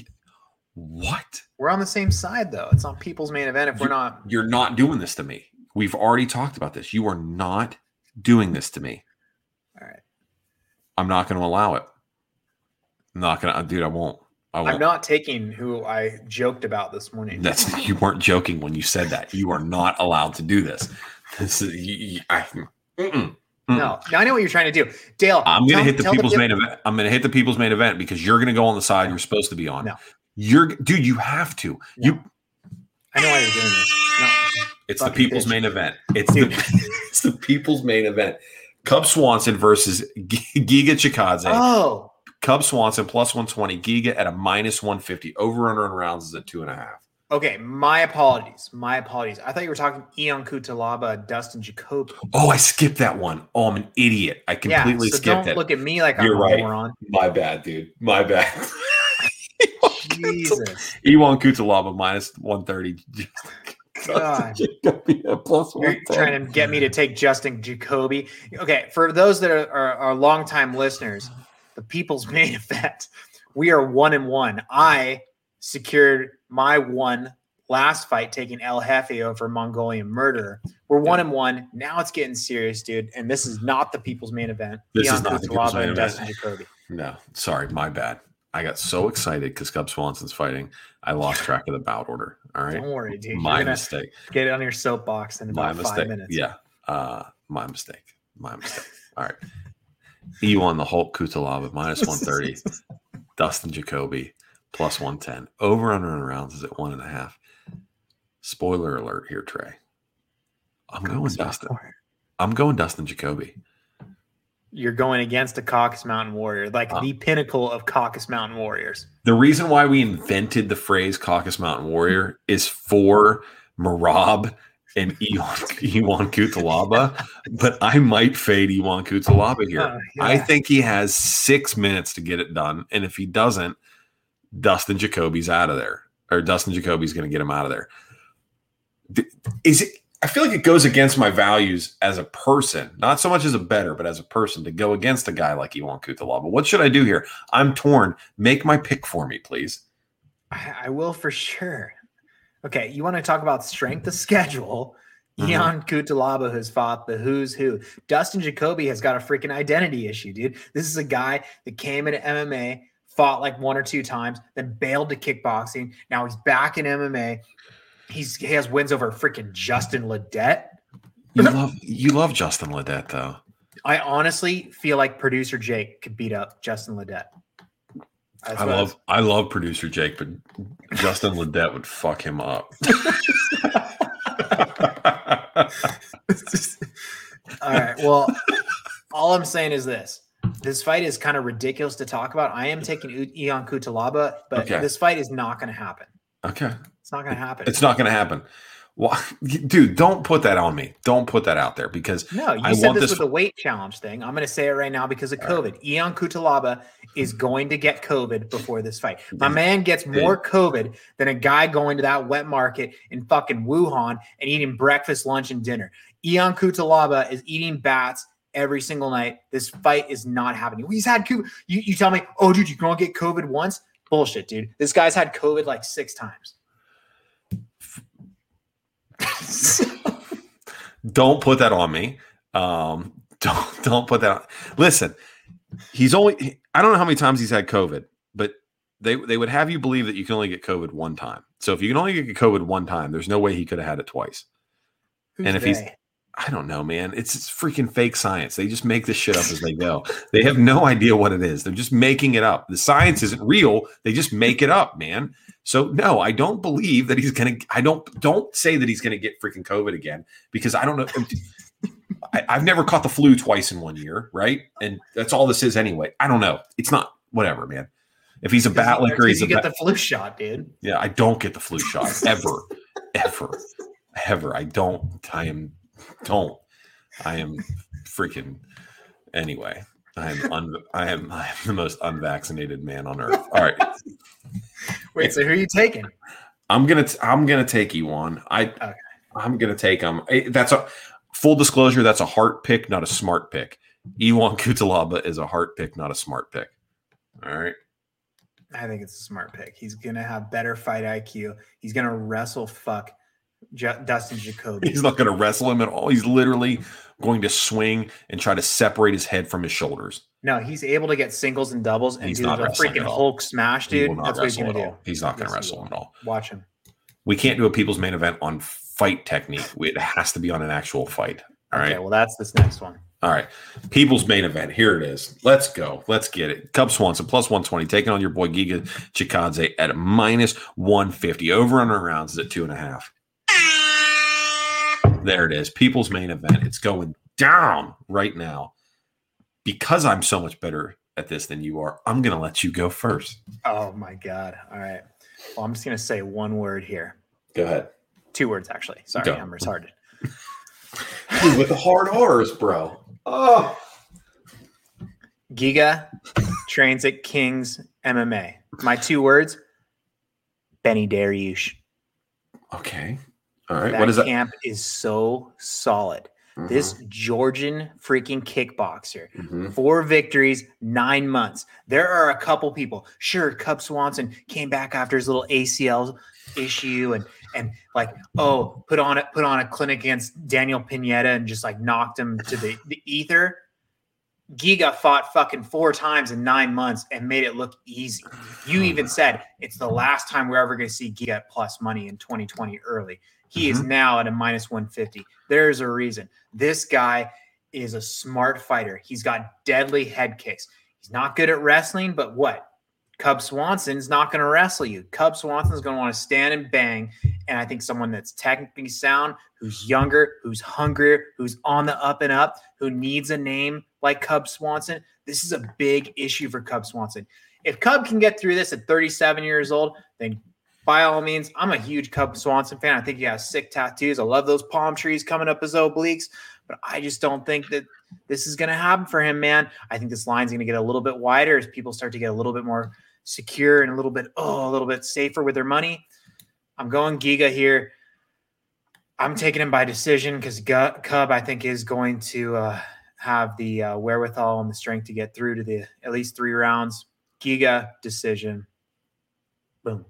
what? We're on the same side though. It's on people's main event if you, we're not. You're not doing this to me. We've already talked about this. You are not doing this to me. All right. I'm not going to allow it. I'm not going to, dude, I won't. I won't. I'm not taking who I joked about this morning. That's you weren't joking when you said that. You are not allowed to do this. This is you, you, I, mm-mm, mm-mm. No, now I know what you're trying to do, Dale. I'm going to hit the people's the main event. I'm going to hit the people's main event because you're going to go on the side you're supposed to be on. No, you're dude. You have to. No. You. I know why you're doing this. No, it's the people's bitch. main event. It's dude. the it's the people's main event. Cub Swanson versus G- Giga Chikadze. Oh. Cub Swanson plus one twenty, Giga at a minus one fifty. Over under in rounds is at two and a half. Okay, my apologies. My apologies. I thought you were talking Ion Cutelaba, Dustin Jacoby. Oh, I skipped that one. Oh, I'm an idiot. I completely yeah, so skipped don't it. Don't look at me like You're I'm right. a moron. My bad, dude. My bad. Jesus. Ion Cutelaba minus one thirty. God. You're trying to get me to take Justin Jacoby. Okay, for those that are, are, are longtime listeners, the people's main event, we are one and one. I secured my one last fight, taking El Jefe over Mongolian Murderer. We're one and one. Now it's getting serious, dude. And this is not the people's main event. This Ion is not Cutelaba the people's main and event. Dustin Jacoby. No, sorry, my bad. I got so excited because Cub Swanson's fighting. I lost track of the bout order. All right. Don't worry, dude. My You're mistake. Get it on your soapbox in about my five mistake. minutes. Yeah. Uh, my mistake. My mistake. All right. E won the Hulk Kutalaba minus one thirty. Dustin Jacoby plus one ten. Over under and rounds is at one and a half. Spoiler alert here, Trey. I'm going Caucasus Dustin. Warrior. I'm going Dustin Jacoby. You're going against a Caucasus Mountain Warrior, like Uh, the pinnacle of Caucasus Mountain Warriors. The reason why we invented the phrase Caucasus Mountain Warrior is for Marab and Iwan Kutalaba, but I might fade Iwan Kutalaba here. Oh, yeah. I think he has six minutes to get it done, and if he doesn't, Dustin Jacoby's out of there, or Dustin Jacoby's going to get him out of there. Is it? I feel like it goes against my values as a person, not so much as a bettor, but as a person to go against a guy like Iwan Kutalaba. What should I do here? I'm torn. Make my pick for me, please. I, I will for sure. Okay, you want to talk about strength of schedule? Mhm. Iwan Kutalaba has fought the who's who. Dustin Jacoby has got a freaking identity issue, dude. This is a guy that came into M M A, fought like one or two times, then bailed to kickboxing. Now he's back in M M A. He's he has wins over freaking Justin Ledet. You love you love Justin Ledet, though. I honestly feel like producer Jake could beat up Justin Ledet. That's I what love I love producer Jake, but Justin Ledet would fuck him up. All right. Well, all I'm saying is this. This fight is kind of ridiculous to talk about. I am taking U- Iwan Kutalaba, but Okay. this fight is not going to happen. Okay. It's not going to happen. It's not going to happen. Well, dude, don't put that on me. Don't put that out there because No, you I said want this this- with the weight challenge thing. I'm going to say it right now because of COVID. Iwan Kutalaba is going to get COVID before this fight. My man gets more COVID than a guy going to that wet market in fucking Wuhan and eating breakfast, lunch, and dinner. Iwan Kutalaba is eating bats every single night. This fight is not happening. He's had COVID. You, you tell me, oh, dude, you can only get COVID once? Bullshit, dude. This guy's had COVID like six times. Don't put that on me. Um, don't don't put that on. Listen, he's only I don't know how many times he's had COVID, but they they would have you believe that you can only get COVID one time. So if you can only get COVID one time, there's no way he could have had it twice. Who's and if they? he's I don't know, man. It's, it's freaking fake science. They just make this shit up as they go. They have no idea what it is. They're just making it up. The science isn't real. They just make it up, man. So no, I don't believe that he's gonna. I don't don't say that he's gonna get freaking COVID again because I don't know. I, I've never caught the flu twice in one year, right? And that's all this is anyway. I don't know. It's not whatever, man. If he's a bat licker, he's you a get bat- the flu shot, dude. Yeah, I don't get the flu shot ever, ever, ever. I don't. I am. Don't. I am freaking. Anyway, I am. Un, I am. I am the most unvaccinated man on earth. All right. Wait, so who are you taking? I'm gonna. T- I'm gonna take Iwan. I. Okay. I'm gonna take him. Eh, That's a full disclosure. That's a heart pick, not a smart pick. Iwan Kutalaba is a heart pick, not a smart pick. All right. I think it's a smart pick. He's gonna have better fight I Q. He's gonna wrestle fuck J- Dustin Jacoby. He's not going to wrestle him at all. He's literally going to swing and try to separate his head from his shoulders. No, he's able to get singles and doubles and He's do not the wrestling freaking at all. Hulk smash, He dude. will not That's what he's wrestle gonna at do. all. He's not going to Yes, he wrestle will. at all. Watch him. We can't do a people's main event on fight technique. It has to be on an actual fight. All right. Okay, well, that's this next one. All right. People's main event. Here it is. Let's go. Let's get it. Cub Swanson plus one twenty, taking on your boy Giga Chikadze at minus one fifty. Over under rounds is at two and a half. There it is. People's main event. It's going down right now. Because I'm so much better at this than you are, I'm going to let you go first. Oh my god! All right. Well, I'm just gonna say one word here. Go ahead. Two words, actually. Sorry, Go. I'm retarded. Dude, with the hard R's, bro. Oh. Giga trains at King's M M A. My two words: Benny Dariush. Okay. All right. That What is that? camp is so solid. Mhm. This Georgian freaking kickboxer, Mhm. four victories, nine months. There are a couple people. Sure, Cub Swanson came back after his little A C L issue and and like, oh, put on it, put on a clinic against Daniel Pineda and just like knocked him to the, the ether. Giga fought fucking four times in nine months and made it look easy. You even said it's the last time we're ever going to see Giga at plus money in twenty twenty early. He mm-hmm. is now at a minus one fifty. There's a reason. This guy is a smart fighter. He's got deadly head kicks. He's not good at wrestling, but what? Cub Swanson's not going to wrestle you. Cub Swanson's going to want to stand and bang. And I think someone that's technically sound, who's younger, who's hungrier, who's on the up and up, who needs a name like Cub Swanson, this is a big issue for Cub Swanson. If Cub can get through this at thirty-seven years old, then by all means, I'm a huge Cub Swanson fan. I think he has sick tattoos. I love those palm trees coming up his obliques, but I just don't think that this is going to happen for him, man. I think this line's going to get a little bit wider as people start to get a little bit more secure and a little bit, oh, a little bit safer with their money. I'm going Giga here. I'm taking him by decision because Cub, I think, is going to uh, have the uh, wherewithal and the strength to get through to the at least three rounds. Giga decision. Boom.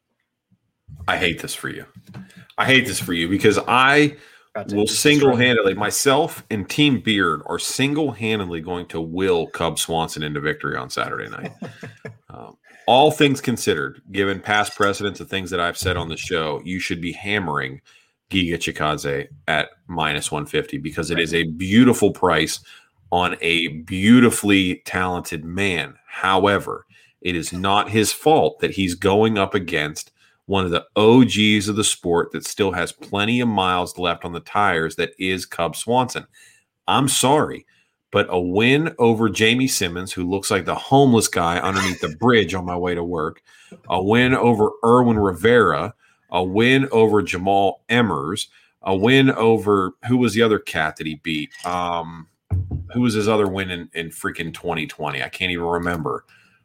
I hate this for you. I hate this for you because I will single-handedly, myself and Team Beard are single-handedly going to will Cub Swanson into victory on Saturday night. um, all things considered, given past precedents of things that I've said on the show, you should be hammering Giga Chikadze at minus one fifty because it is a beautiful price on a beautifully talented man. However, it is not his fault that he's going up against one of the O Gs of the sport that still has plenty of miles left on the tires, that is Cub Swanson. I'm sorry, but a win over Jamie Simmons, who looks like the homeless guy underneath the bridge on my way to work, a win over Erwin Rivera, a win over Jamal Emmers, a win over, who was the other cat that he beat? Um, who was his other win in, in freaking twenty twenty? I can't even remember.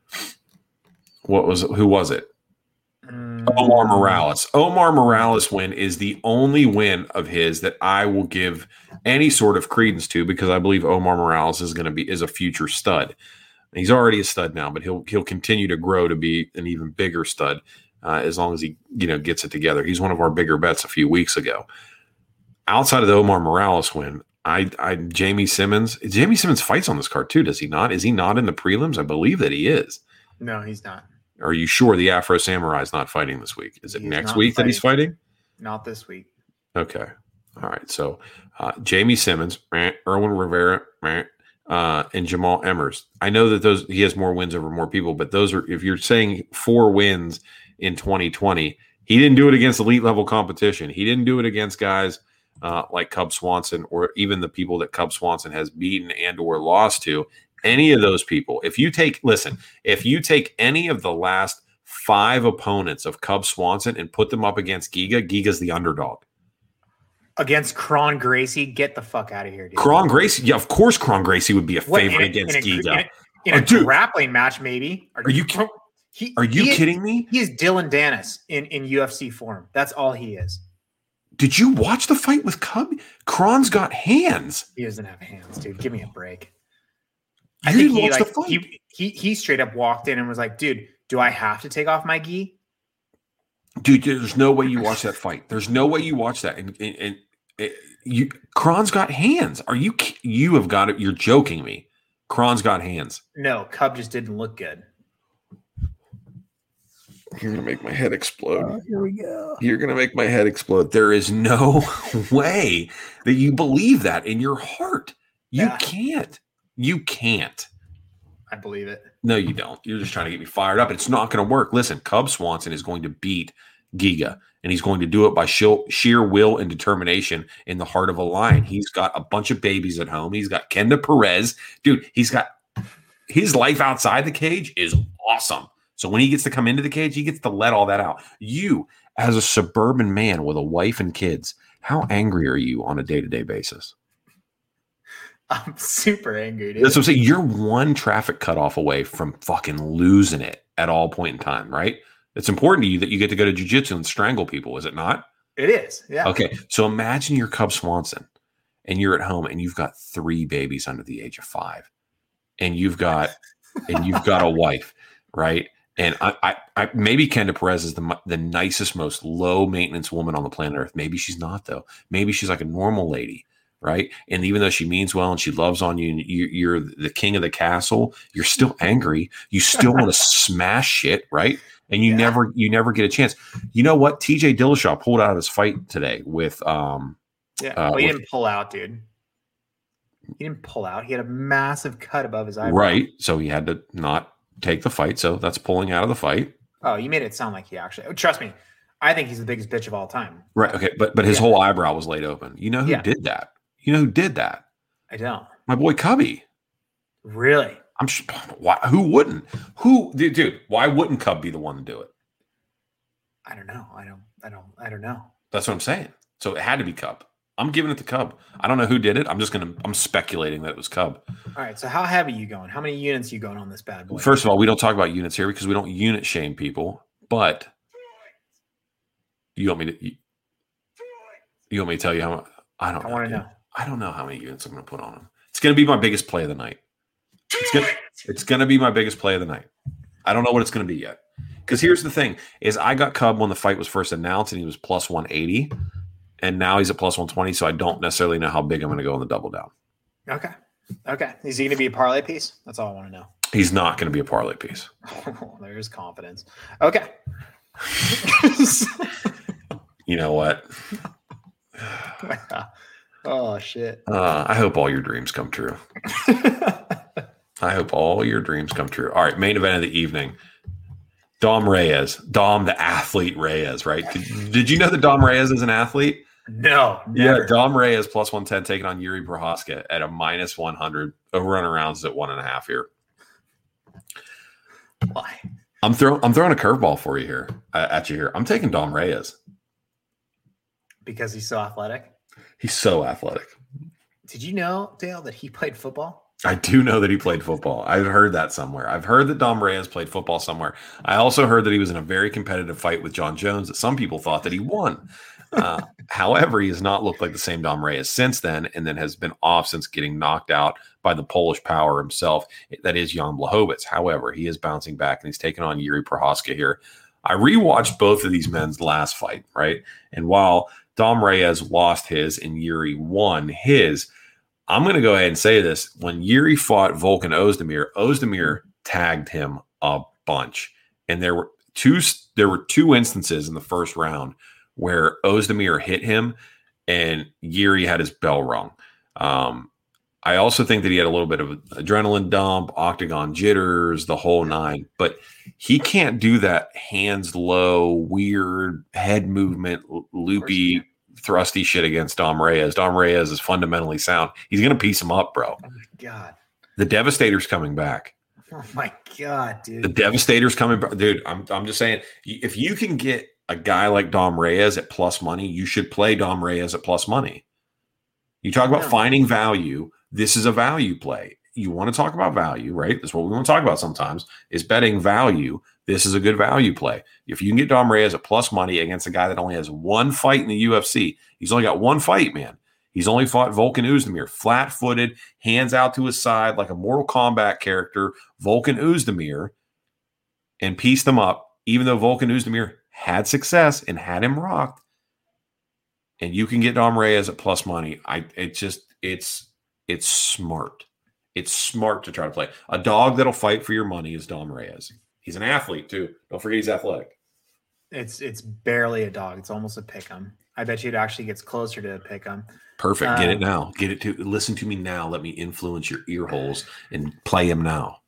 What was who was it? Omar Morales. Omar Morales win is the only win of his that I will give any sort of credence to because I believe Omar Morales is going to be is a future stud. He's already a stud now, but he'll he'll continue to grow to be an even bigger stud uh, as long as he you know gets it together. He's one of our bigger bets a few weeks ago. Outside of the Omar Morales win, I I Jamie Simmons. Jamie Simmons fights on this card too, does he not? Is he not in the prelims? I believe that he is. No, he's not. Are you sure the Afro Samurai is not fighting this week? Is it he's next week fighting. that he's fighting? Not this week. Okay. All right. So uh, Jamie Simmons, Erwin Rivera, uh, and Jamal Emmers. I know that those he has more wins over more people, but those are, if you're saying four wins in twenty twenty, he didn't do it against elite level competition. He didn't do it against guys uh, like Cub Swanson or even the people that Cub Swanson has beaten and or lost to. Any of those people, if you take, listen, if you take any of the last five opponents of Cub Swanson and put them up against Giga, Giga's the underdog. Against Kron Gracie, get the fuck out of here, dude. Kron Gracie, yeah, of course Kron Gracie would be a favorite what, in, against in a, Giga. In a, in a, in a oh, grappling match, maybe. Are, are you, he, are you he kidding is, me? He is Dylan Dennis in, in U F C form. That's all he is. Did you watch the fight with Cub? Kron's got hands. He doesn't have hands, dude. Give me a break. You I think he, like, he he he straight up walked in and was like, dude, do I have to take off my gi? Dude, there's no way you watch that fight. There's no way you watch that. And, and, and, and you, Kron's got hands. Are you, you have got it. You're joking me. Kron's got hands. No, Cub just didn't look good. You're going to make my head explode. Oh, here we go. You're going to make my head explode. There is no way that you believe that in your heart. You yeah. can't. You can't. I believe it. No, you don't. You're just trying to get me fired up. It's not going to work. Listen, Cub Swanson is going to beat Giga, and he's going to do it by sheer will and determination in the heart of a lion. He's got a bunch of babies at home. He's got Kenda Perez. Dude, he's got his life outside the cage is awesome. So when he gets to come into the cage, he gets to let all that out. You, as a suburban man with a wife and kids, how angry are you on a day-to-day basis? I'm super angry, dude. That's what I'm saying. You're one traffic cutoff away from fucking losing it at all point in time, right? It's important to you that you get to go to jiu-jitsu and strangle people, is it not? It is, yeah. Okay, so imagine you're Cub Swanson, and you're at home, and you've got three babies under the age of five, and you've got and you've got a wife, right? And I, I, I maybe Kenda Perez is the the nicest, most low maintenance woman on the planet Earth. Maybe she's not, though. Maybe she's like a normal lady. right? And even though she means well and she loves on you and you, you're the king of the castle, you're still angry. You still want to smash shit, right? And you yeah. never you never get a chance. You know what? T J Dillashaw pulled out of his fight today with um yeah. Uh, well, he with, didn't pull out, dude. He didn't pull out. He had a massive cut above his eyebrow. Right. So he had to not take the fight. So that's pulling out of the fight. Oh, you made it sound like he actually. Trust me, I think he's the biggest bitch of all time. Right. Okay. But but his yeah. whole eyebrow was laid open. You know who yeah. did that? You know who did that? I don't. My boy Cubby. Really? I'm sure. Why? Who wouldn't? Who, dude, dude? Why wouldn't Cub be the one to do it? I don't know. I don't. I don't. I don't know. That's what I'm saying. So it had to be Cub. I'm giving it to Cub. I don't know who did it. I'm just gonna. I'm speculating that it was Cub. All right. So how heavy you going? How many units you going on this bad boy? First of all, we don't talk about units here because we don't unit shame people. But you want me to? You, you want me to tell you how much? I don't. I know. want to know. I don't know how many units I'm going to put on him. It's going to be my biggest play of the night. It's going it's going to be my biggest play of the night. I don't know what it's going to be yet. Because here's the thing: is I got Cub when the fight was first announced, and he was plus one eighty, and now he's at plus one twenty. So I don't necessarily know how big I'm going to go in the double down. Okay, okay. Is he going to be a parlay piece? That's all I want to know. He's not going to be a parlay piece. Oh, there's confidence. Okay. You know what? Oh shit! Uh, I hope all your dreams come true. I hope all your dreams come true. All right, main event of the evening. Dom Reyes, Dom the athlete Reyes, right? Did, did you know that Dom Reyes is an athlete? No. Never. Yeah, Dom Reyes plus one ten taking on Yuri Prochazka at a minus one hundred. Overrun rounds at one and a half here. Why? I'm throwing. I'm throwing a curveball for you here uh, at you here. I'm taking Dom Reyes because he's so athletic. He's so athletic. Did you know, Dale, that he played football? I do know that he played football. I've heard that somewhere. I've heard that Dom Reyes played football somewhere. I also heard that he was in a very competitive fight with John Jones that some people thought that he won. Uh, however, he has not looked like the same Dom Reyes since then, and then has been off since getting knocked out by the Polish power himself. That is Jan Blachowicz. However, he is bouncing back, and he's taking on Yuri Prochazka here. I rewatched both of these men's last fight, right? And while Dom Reyes lost his and Yuri won his, I'm going to go ahead and say this. When Yuri fought Volkan Ozdemir, Ozdemir tagged him a bunch. And there were two there were two instances in the first round where Ozdemir hit him and Yuri had his bell rung. Um, I also think that he had a little bit of adrenaline dump, octagon jitters, the whole nine. But he can't do that hands low, weird head movement, loopy, thrusty shit against Dom Reyes. Dom Reyes is fundamentally sound. He's going to piece him up, bro. Oh, my God. The Devastator's coming back. Oh, my God, dude. The Devastator's coming back. Dude, I'm, I'm just saying, if you can get a guy like Dom Reyes at plus money, you should play Dom Reyes at plus money. You talk about finding value. This is a value play. You want to talk about value, right? That's what we want to talk about sometimes is betting value. This is a good value play. If you can get Dom Reyes at plus money against a guy that only has one fight in the U F C, he's only got one fight, man. He's only fought Volkan Ozdemir, flat-footed, hands out to his side like a Mortal Kombat character, Volkan Ozdemir, and pieced them up, even though Volkan Ozdemir had success and had him rocked. And you can get Dom Reyes at plus money. I it just it's it's smart. It's smart to try to play. A dog that'll fight for your money is Dom Reyes. He's an athlete too. Don't forget he's athletic. It's it's barely a dog. It's almost a pick 'em. I bet you it actually gets closer to a pick 'em. Perfect. Get um, it now. Get it to listen to me now. Let me influence your ear holes and play him now.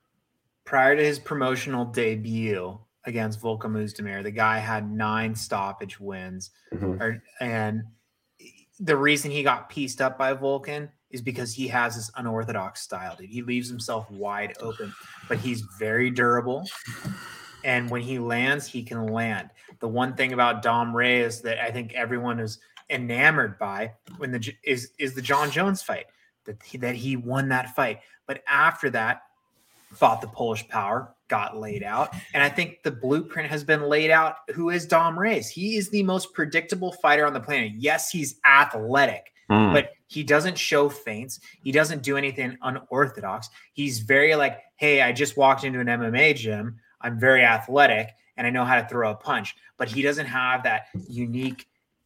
Prior to his promotional debut against Volkan Ozdemir, the guy had nine stoppage wins. Mm-hmm. Or, and the reason he got pieced up by Volkan is because he has this unorthodox style, dude. He leaves himself wide open, but he's very durable. And when he lands, he can land. The one thing about Dom Reyes that I think everyone is enamored by when the is is the John Jones fight, that he, that he won that fight. But after that, fought the Polish power, got laid out. And I think the blueprint has been laid out. Who is Dom Reyes? He is the most predictable fighter on the planet. Yes, he's athletic, mm. but he doesn't show feints. He doesn't do anything unorthodox. He's very like, hey, I just walked into an M M A gym. I'm very athletic and I know how to throw a punch. But he doesn't have that unique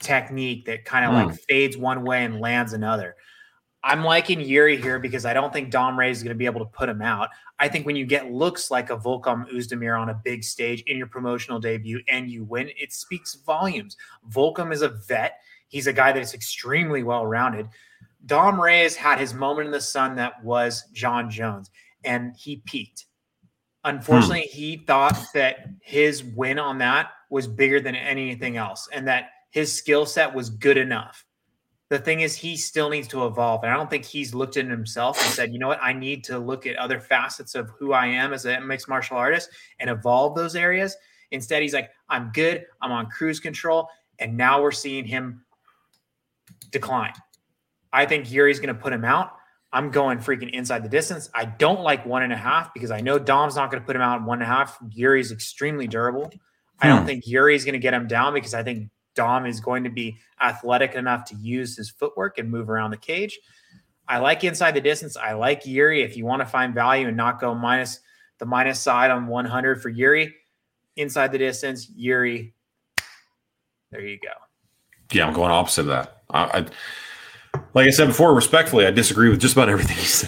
technique that kind of Mm. like fades one way and lands another. I'm liking Yuri here because I don't think Dom Reyes is going to be able to put him out. I think when you get looks like a Volkan Oezdemir on a big stage in your promotional debut and you win, it speaks volumes. Volkan is a vet. He's a guy that is extremely well-rounded. Dom Reyes had his moment in the sun that was John Jones, and he peaked. Unfortunately, hmm. he thought that his win on that was bigger than anything else and that his skill set was good enough. The thing is, he still needs to evolve. And I don't think he's looked at himself and said, you know what, I need to look at other facets of who I am as a mixed martial artist and evolve those areas. Instead, he's like, I'm good. I'm on cruise control. And now we're seeing him decline. I think Yuri's going to put him out. I'm going freaking inside the distance. I don't like one and a half because I know Dom's not going to put him out in one and a half. Yuri's extremely durable. Hmm. I don't think Yuri's going to get him down because I think Dom is going to be athletic enough to use his footwork and move around the cage. I like inside the distance. I like Yuri. If you want to find value and not go minus the minus side on one hundred for Yuri, inside the distance, Yuri. There you go. Yeah, I'm going opposite of that. I, I like I said before, respectfully, I disagree with just about everything you said.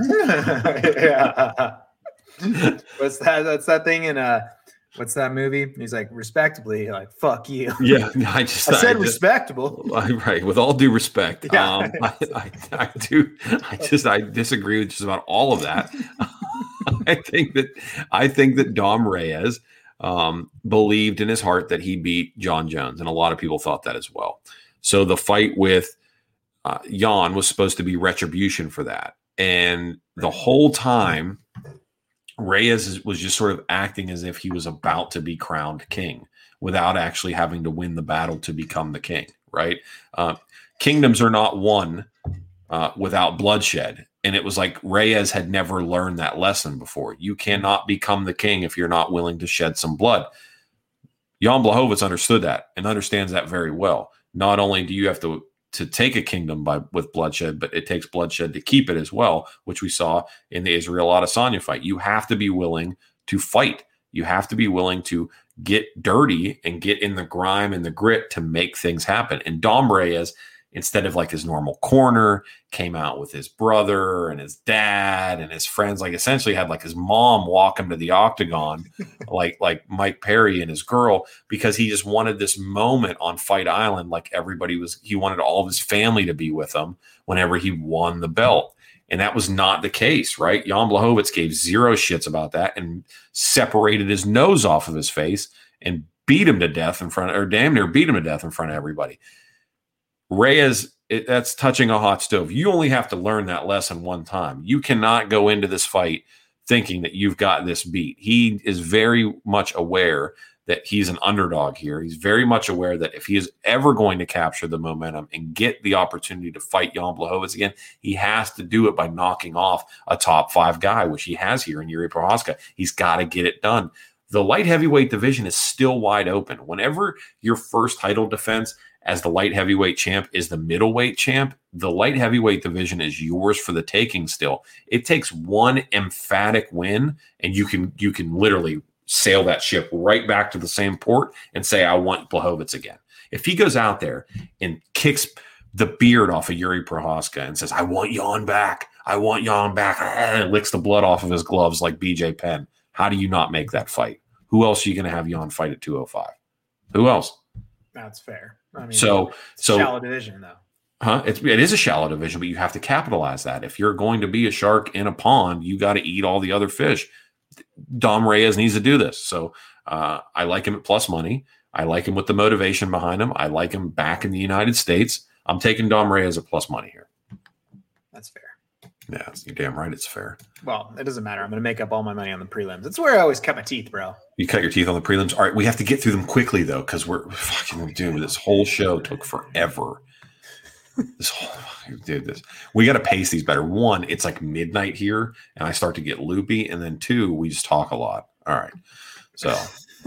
Yeah. What's that? That's that thing in uh what's that movie? He's like, respectably, like, fuck you. Yeah, I just I said I respectable. Just, right, with all due respect. Yeah. Um, I, I, I do. I just I disagree with just about all of that. I think that I think that Dom Reyes um, believed in his heart that he beat John Jones, and a lot of people thought that as well. So the fight with uh, Jan was supposed to be retribution for that, and the whole time, Reyes was just sort of acting as if he was about to be crowned king without actually having to win the battle to become the king, right? Uh, kingdoms are not won uh, without bloodshed. And it was like Reyes had never learned that lesson before. You cannot become the king if you're not willing to shed some blood. Jan Blachowicz understood that and understands that very well. Not only do you have to to take a kingdom by with bloodshed, but it takes bloodshed to keep it as well, which we saw in the Israel Adesanya fight. You have to be willing to fight. You have to be willing to get dirty and get in the grime and the grit to make things happen. And Dom Reyes, instead of like his normal corner, came out with his brother and his dad and his friends, like essentially had like his mom walk him to the octagon, like like Mike Perry and his girl, because he just wanted this moment on Fight Island. Like everybody was, he wanted all of his family to be with him whenever he won the belt. And that was not the case, right? Jan Blachowicz gave zero shits about that and separated his nose off of his face and beat him to death in front, or damn near beat him to death in front of everybody. Reyes, it, that's touching a hot stove. You only have to learn that lesson one time. You cannot go into this fight thinking that you've got this beat. He is very much aware that he's an underdog here. He's very much aware that if he is ever going to capture the momentum and get the opportunity to fight Jan Blachowicz again, he has to do it by knocking off a top five guy, which he has here in Jiri Prochazka. He's got to get it done. The light heavyweight division is still wide open. Whenever your first title defense as the light heavyweight champ is the middleweight champ, the light heavyweight division is yours for the taking still. It takes one emphatic win, and you can you can literally sail that ship right back to the same port and say, I want Blachowicz again. If he goes out there and kicks the beard off of Jiri Prochazka and says, I want Jan back, I want Jan back, and licks the blood off of his gloves like B J Penn, how do you not make that fight? Who else are you going to have Jan fight at two oh five? Who else? That's fair. I mean, so, it's so a shallow division, though. Huh? It's, it is a shallow division, but you have to capitalize that. If you're going to be a shark in a pond, you got to eat all the other fish. Dom Reyes needs to do this. So uh, I like him at plus money. I like him with the motivation behind him. I like him back in the United States. I'm taking Dom Reyes at plus money here. That's fair. Yeah, you're damn right. It's fair. Well, it doesn't matter. I'm going to make up all my money on the prelims. That's where I always cut my teeth, bro. You cut your teeth on the prelims. All right, we have to get through them quickly though, because we're fucking dude. This whole show took forever. This whole dude, this we got to pace these better. One, it's like midnight here, and I start to get loopy, and then two, we just talk a lot. All right, so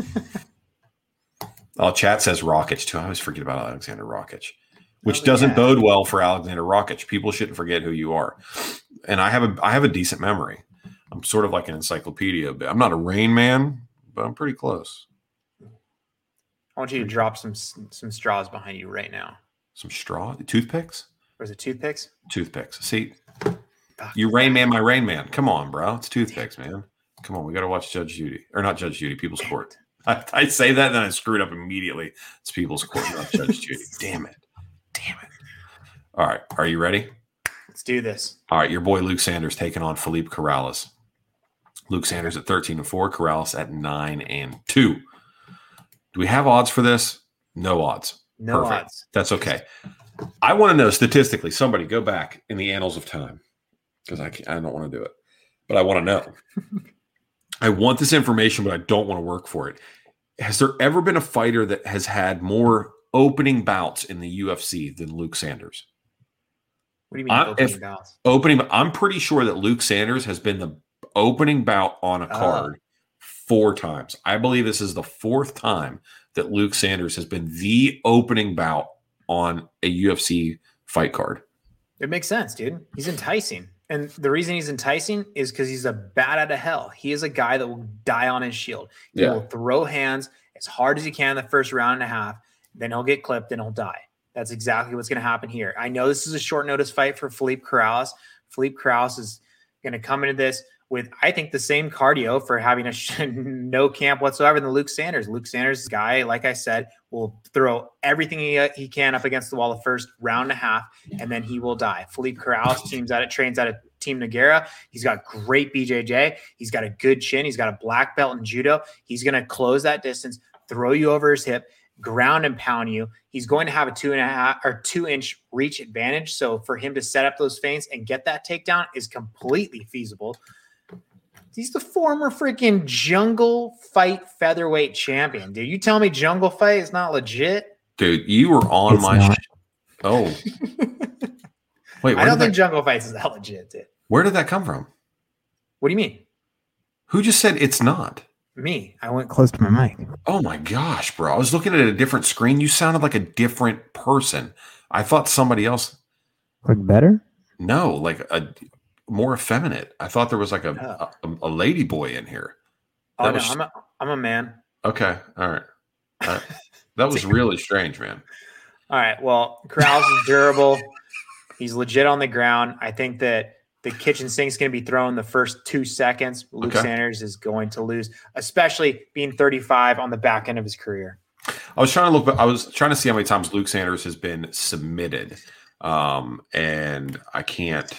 oh, chat says Rakic too. I always forget about Alexander Rakic, which oh, doesn't yeah. bode well for Alexander Rakic. People shouldn't forget who you are. And I have a I have a decent memory. I'm sort of like an encyclopedia. I'm not a Rain Man, but I'm pretty close. I want you to drop some some straws behind you right now. Some straw? Toothpicks? Or is it toothpicks? Toothpicks. See, you Rain Man, my Rain Man. Come on, bro. It's toothpicks, man. Come on. We got to watch Judge Judy. Or not Judge Judy, People's Court. I, I say that and then I screw it up immediately. It's People's Court, not Judge Judy. Damn it. Damn it. All right. Are you ready? Let's do this. All right. Your boy Luke Sanders taking on Felipe Corrales. Luke Sanders at thirteen and four, Corrales at nine and two. Do we have odds for this? No odds. No Perfect. odds. That's okay. I want to know statistically, somebody go back in the annals of time because I, I don't want to do it, but I want to know. I want this information, but I don't want to work for it. Has there ever been a fighter that has had more opening bouts in the U F C than Luke Sanders? What do you mean I'm, opening if, bouts? Opening, I'm pretty sure that Luke Sanders has been the opening bout on a card uh. four times. I believe this is the fourth time that Luke Sanders has been the opening bout on a U F C fight card. It makes sense, dude. He's enticing. And the reason he's enticing is because he's a bat out of hell. He is a guy that will die on his shield. He yeah. will throw hands as hard as he can in the first round and a half. Then he'll get clipped and he'll die. That's exactly what's going to happen here. I know this is a short notice fight for Felipe Corrales. Felipe Corrales is going to come into this with, I think, the same cardio for having a sh- no camp whatsoever than Luke Sanders. Luke Sanders, guy, like I said, will throw everything he, he can up against the wall the first round and a half, and then he will die. Felipe Corrales teams out of trains out of Team Nogueira. He's got great B J J. He's got a good chin. He's got a black belt in judo. He's going to close that distance, throw you over his hip, ground and pound you. He's going to have a two and a half or two inch reach advantage. So for him to set up those feints and get that takedown is completely feasible. He's the former freaking Jungle Fight featherweight champion, dude. You tell me Jungle Fight is not legit? Dude, you were on it's my sh- Oh. Wait, I don't think that... Jungle Fights is that legit, dude. Where did that come from? What do you mean? Who just said it's not? Me. I went close to my mic. Oh my gosh, bro. I was looking at a different screen. You sounded like a different person. I thought somebody else. Like better? No, like a more effeminate. I thought there was like a oh. a, a lady boy in here. That oh no, was... I'm a I'm a man. Okay, all right. All right. That was really strange, man. All right. Well, Corrales is durable. He's legit on the ground. I think that the kitchen sink's going to be thrown the first two seconds. Luke okay. Sanders is going to lose, especially being thirty-five on the back end of his career. I was trying to look, I was trying to see how many times Luke Sanders has been submitted, um, and I can't.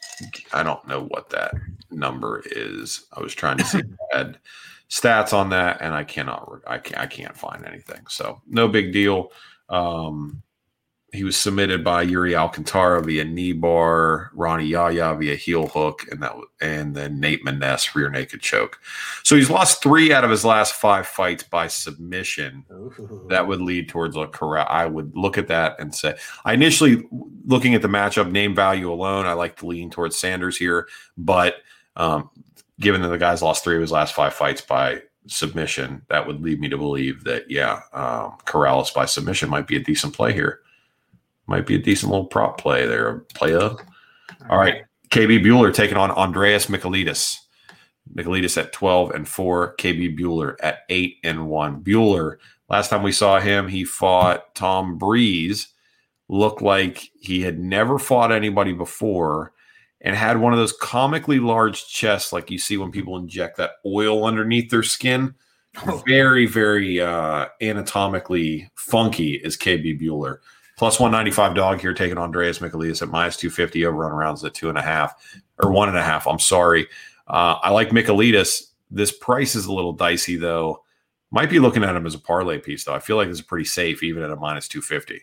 I don't know what that number is. I was trying to see if I had stats on that, and I cannot. I can't. I can't find anything. So no big deal. Um, he was submitted by Yuri Alcantara via knee bar, Ronnie Yaya via heel hook, and that and then Nate Maness rear naked choke. So he's lost three out of his last five fights by submission. Ooh. That would lead towards a corral. I would look at that and say, I initially looking at the matchup name value alone, I like to lean towards Sanders here, but um, given that the guy's lost three of his last five fights by submission, that would lead me to believe that yeah, um, Corrales by submission might be a decent play here. Might be a decent little prop play there. Play up. All right. K B Bueller taking on Andreas Michailidis. Michailidis at twelve and four. K B Bueller at eight and one. Bueller, last time we saw him, he fought Tom Breeze. Looked like he had never fought anybody before and had one of those comically large chests like you see when people inject that oil underneath their skin. Very, very uh, anatomically funky is K B Bueller. Plus one ninety-five dog here taking Andreas Michailidis at minus two fifty, over on rounds at two and a half or one and a half. I'm sorry. Uh, I like Michailidis. This price is a little dicey, though. Might be looking at him as a parlay piece, though. I feel like it's pretty safe, even at a minus two fifty.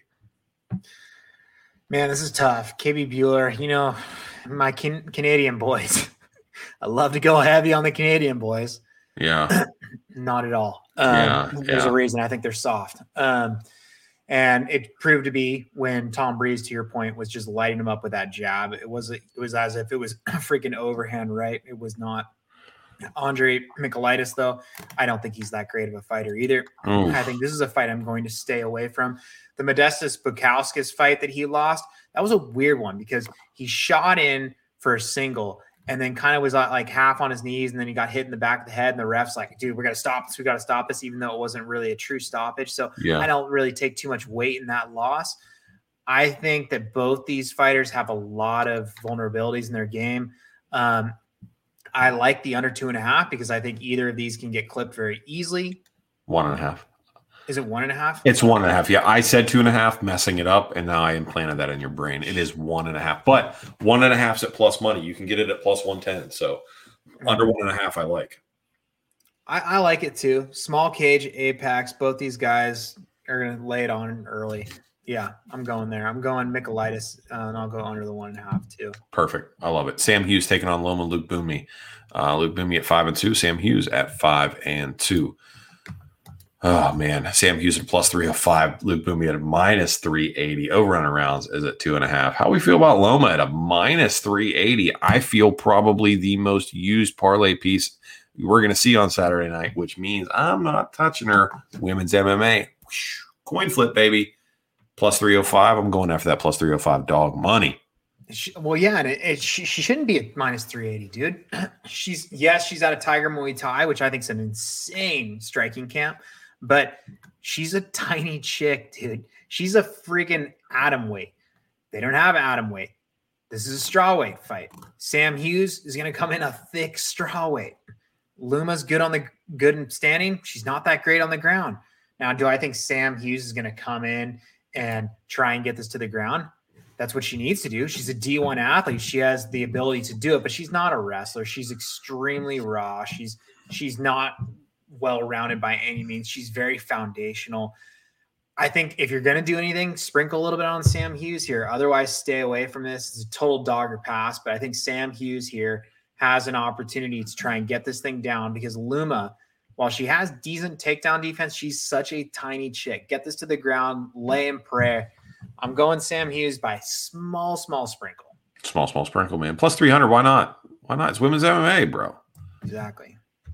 Man, this is tough. K B Bueller, you know, my can- Canadian boys. I love to go heavy on the Canadian boys. Yeah. Not at all. Um, yeah, there's yeah. a reason. I think they're soft. Um, And it proved to be when Tom Breeze, to your point, was just lighting him up with that jab. It was it was as if it was a freaking overhand, right? It was not. Andre Michailidis, though, I don't think he's that great of a fighter either. Oof. I think this is a fight I'm going to stay away from. The Modestas Bukauskas fight that he lost, that was a weird one because he shot in for a single and then kind of was like half on his knees, and then he got hit in the back of the head, and the ref's like, dude, we got to stop this. We got to stop this, even though it wasn't really a true stoppage. So yeah. I don't really take too much weight in that loss. I think that both these fighters have a lot of vulnerabilities in their game. Um, I like the under two and a half because I think either of these can get clipped very easily. One and a half. Is it one and a half? It's one and a half. Yeah, I said two and a half, messing it up, and now I implanted that in your brain. It is one and a half, but one and a half's at plus money. You can get it at plus one ten. So under one and a half, I like. I, I like it too. Small cage, Apex. Both these guys are going to lay it on early. Yeah, I'm going there. I'm going Michaelitis, uh, and I'll go under the one and a half too. Perfect. I love it. Sam Hughes taking on Loma Luke Boomy. Uh, Luke Boomy at five and two. Sam Hughes at five and two. Oh, man. Sam Hughes at plus three oh five. Luke Boomy at a minus three eighty. Over under rounds is at two and a half. How we feel about Loma at a minus three eighty? I feel probably the most used parlay piece we're going to see on Saturday night, which means I'm not touching her. Women's M M A. Coin flip, baby. Plus three oh five. I'm going after that plus three oh five dog money. She, well, yeah, and it, it, she, she shouldn't be at minus three eighty, dude. She's, yes, she's out of Tiger Muay Thai, which I think is an insane striking camp. But she's a tiny chick, dude. She's a freaking atom weight. They don't have atom weight. This is a straw weight fight. Sam Hughes is going to come in a thick straw weight. Luma's good on the good and standing. She's not that great on the ground. Now, do I think Sam Hughes is going to come in and try and get this to the ground? That's what she needs to do. She's a D one athlete. She has the ability to do it, but she's not a wrestler. She's extremely raw. She's she's not well-rounded by any means. She's very foundational. I think if you're going to do anything, sprinkle a little bit on Sam Hughes here. Otherwise, stay away from this. It's a total dog or pass, but I think Sam Hughes here has an opportunity to try and get this thing down because Luma, while she has decent takedown defense, she's such a tiny chick. Get this to the ground, lay and pray. I'm going Sam Hughes by small, small sprinkle. Small, small sprinkle, man. Plus three hundred. Why not? Why not? It's women's M M A, bro. Exactly.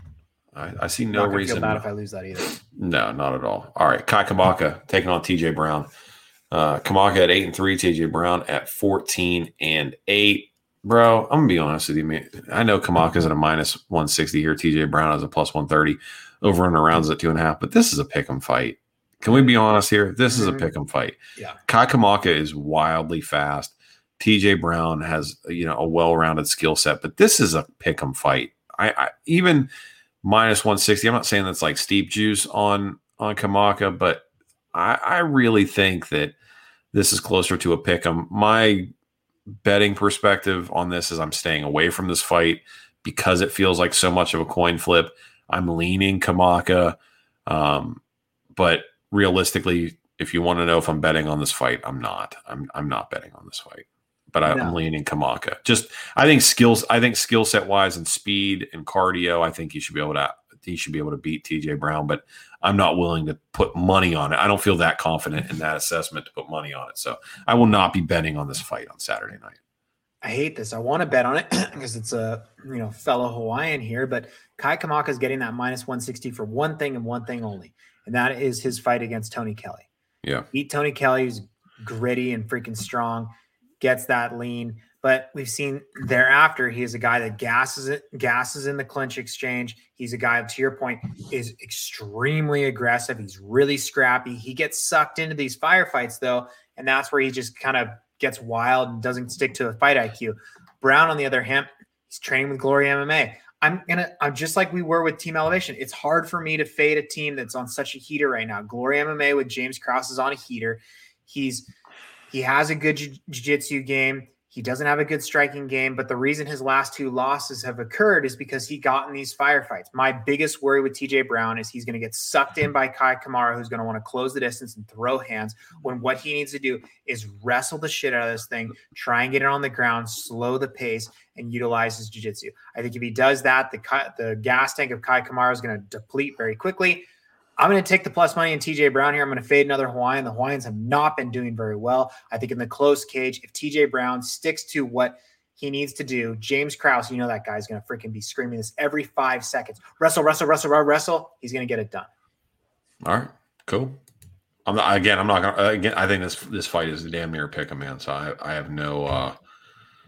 I, I see no not reason. Feel bad if I lose that either. No, not at all. All right, Kai Kamaka taking on T J Brown. Uh, Kamaka at eight and three. T J Brown at fourteen and eight. Bro, I'm gonna be honest with you, man. I know Kamaka's at a minus one sixty here. T J Brown is a plus one thirty. Over under rounds at two and a half. But this is a pick'em fight. Can we be honest here? This is a pick'em fight. Yeah. Kai Kamaka is wildly fast. T J Brown has, you know, a well-rounded skill set, but this is a pick'em fight. I, I even minus one sixty. I'm not saying that's like steep juice on on Kamaka, but I, I really think that this is closer to a pick'em. My betting perspective on this is I'm staying away from this fight because it feels like so much of a coin flip. I'm leaning Kamaka, um, but realistically, if you want to know if I'm betting on this fight, I'm not. I'm I'm not betting on this fight, but I, no. I'm leaning Kamaka. Just I think skills. I think skill set wise and speed and cardio. I think he should be able to. He should be able to beat T J Brown, but I'm not willing to put money on it. I don't feel that confident in that assessment to put money on it. So I will not be betting on this fight on Saturday night. I hate this. I want to bet on it because it's a you know fellow Hawaiian here, but Kai Kamaka is getting that minus one sixty for one thing and one thing only, and that is his fight against Tony Kelly. Yeah, beat Tony Kelly, who's gritty and freaking strong, gets that lean. But we've seen thereafter, he is a guy that gasses it, gasses in the clinch exchange. He's a guy, to your point, is extremely aggressive. He's really scrappy. He gets sucked into these firefights, though, and that's where he just kind of gets wild and doesn't stick to a fight I Q. Brown, on the other hand, he's training with Glory M M A. I'm gonna, I'm just like we were with Team Elevation. It's hard for me to fade a team that's on such a heater right now. Glory M M A with James Krause is on a heater. He's he has a good jiu- jiu-jitsu game. He doesn't have a good striking game, but the reason his last two losses have occurred is because he got in these firefights. My biggest worry with T J Brown is he's going to get sucked in by Kai Kamara, who's going to want to close the distance and throw hands, when what he needs to do is wrestle the shit out of this thing, try and get it on the ground, slow the pace, and utilize his jiu-jitsu. I think if he does that, the, the gas tank of Kai Kamara is going to deplete very quickly. I'm going to take the plus money in T J Brown here. I'm going to fade another Hawaiian. The Hawaiians have not been doing very well. I think in the close cage, if T J Brown sticks to what he needs to do, James Krause, you know that guy's going to freaking be screaming this every five seconds. Wrestle, wrestle, wrestle, wrestle. He's going to get it done. All right, cool. I'm not, again, I'm not going to, again, I think this this fight is damn near a pick 'em, man. So I, I have no, uh,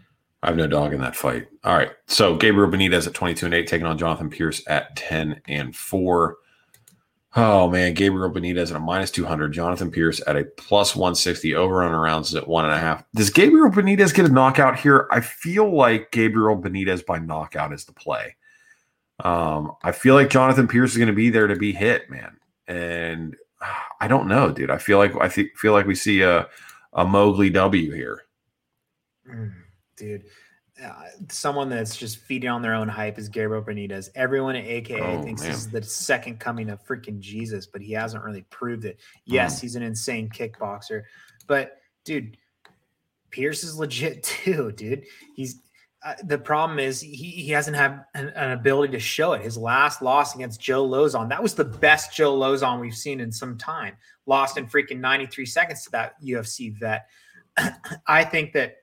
I have no dog in that fight. All right. So Gabriel Benitez at twenty-two and eight, taking on Jonathan Pierce at ten and four. Oh, man. Gabriel Benitez at a minus two hundred. Jonathan Pierce at a plus one sixty. Over on rounds at one and a half. Does Gabriel Benitez get a knockout here? I feel like Gabriel Benitez by knockout is the play. Um, I feel like Jonathan Pierce is going to be there to be hit, man. And I don't know, dude. I feel like I th- feel like we see a, a Mowgli W here. Mm, dude. Uh, someone that's just feeding on their own hype is Gabriel Benitez. Everyone at A K A oh, thinks man. This is the second coming of freaking Jesus, but he hasn't really proved it. Yes, mm. he's an insane kickboxer, but dude, Pierce is legit too, dude. He's uh, the problem is he, he hasn't had an, an ability to show it. His last loss against Joe Lozon, that was the best Joe Lozon we've seen in some time. Lost in freaking ninety-three seconds to that U F C vet. I think that.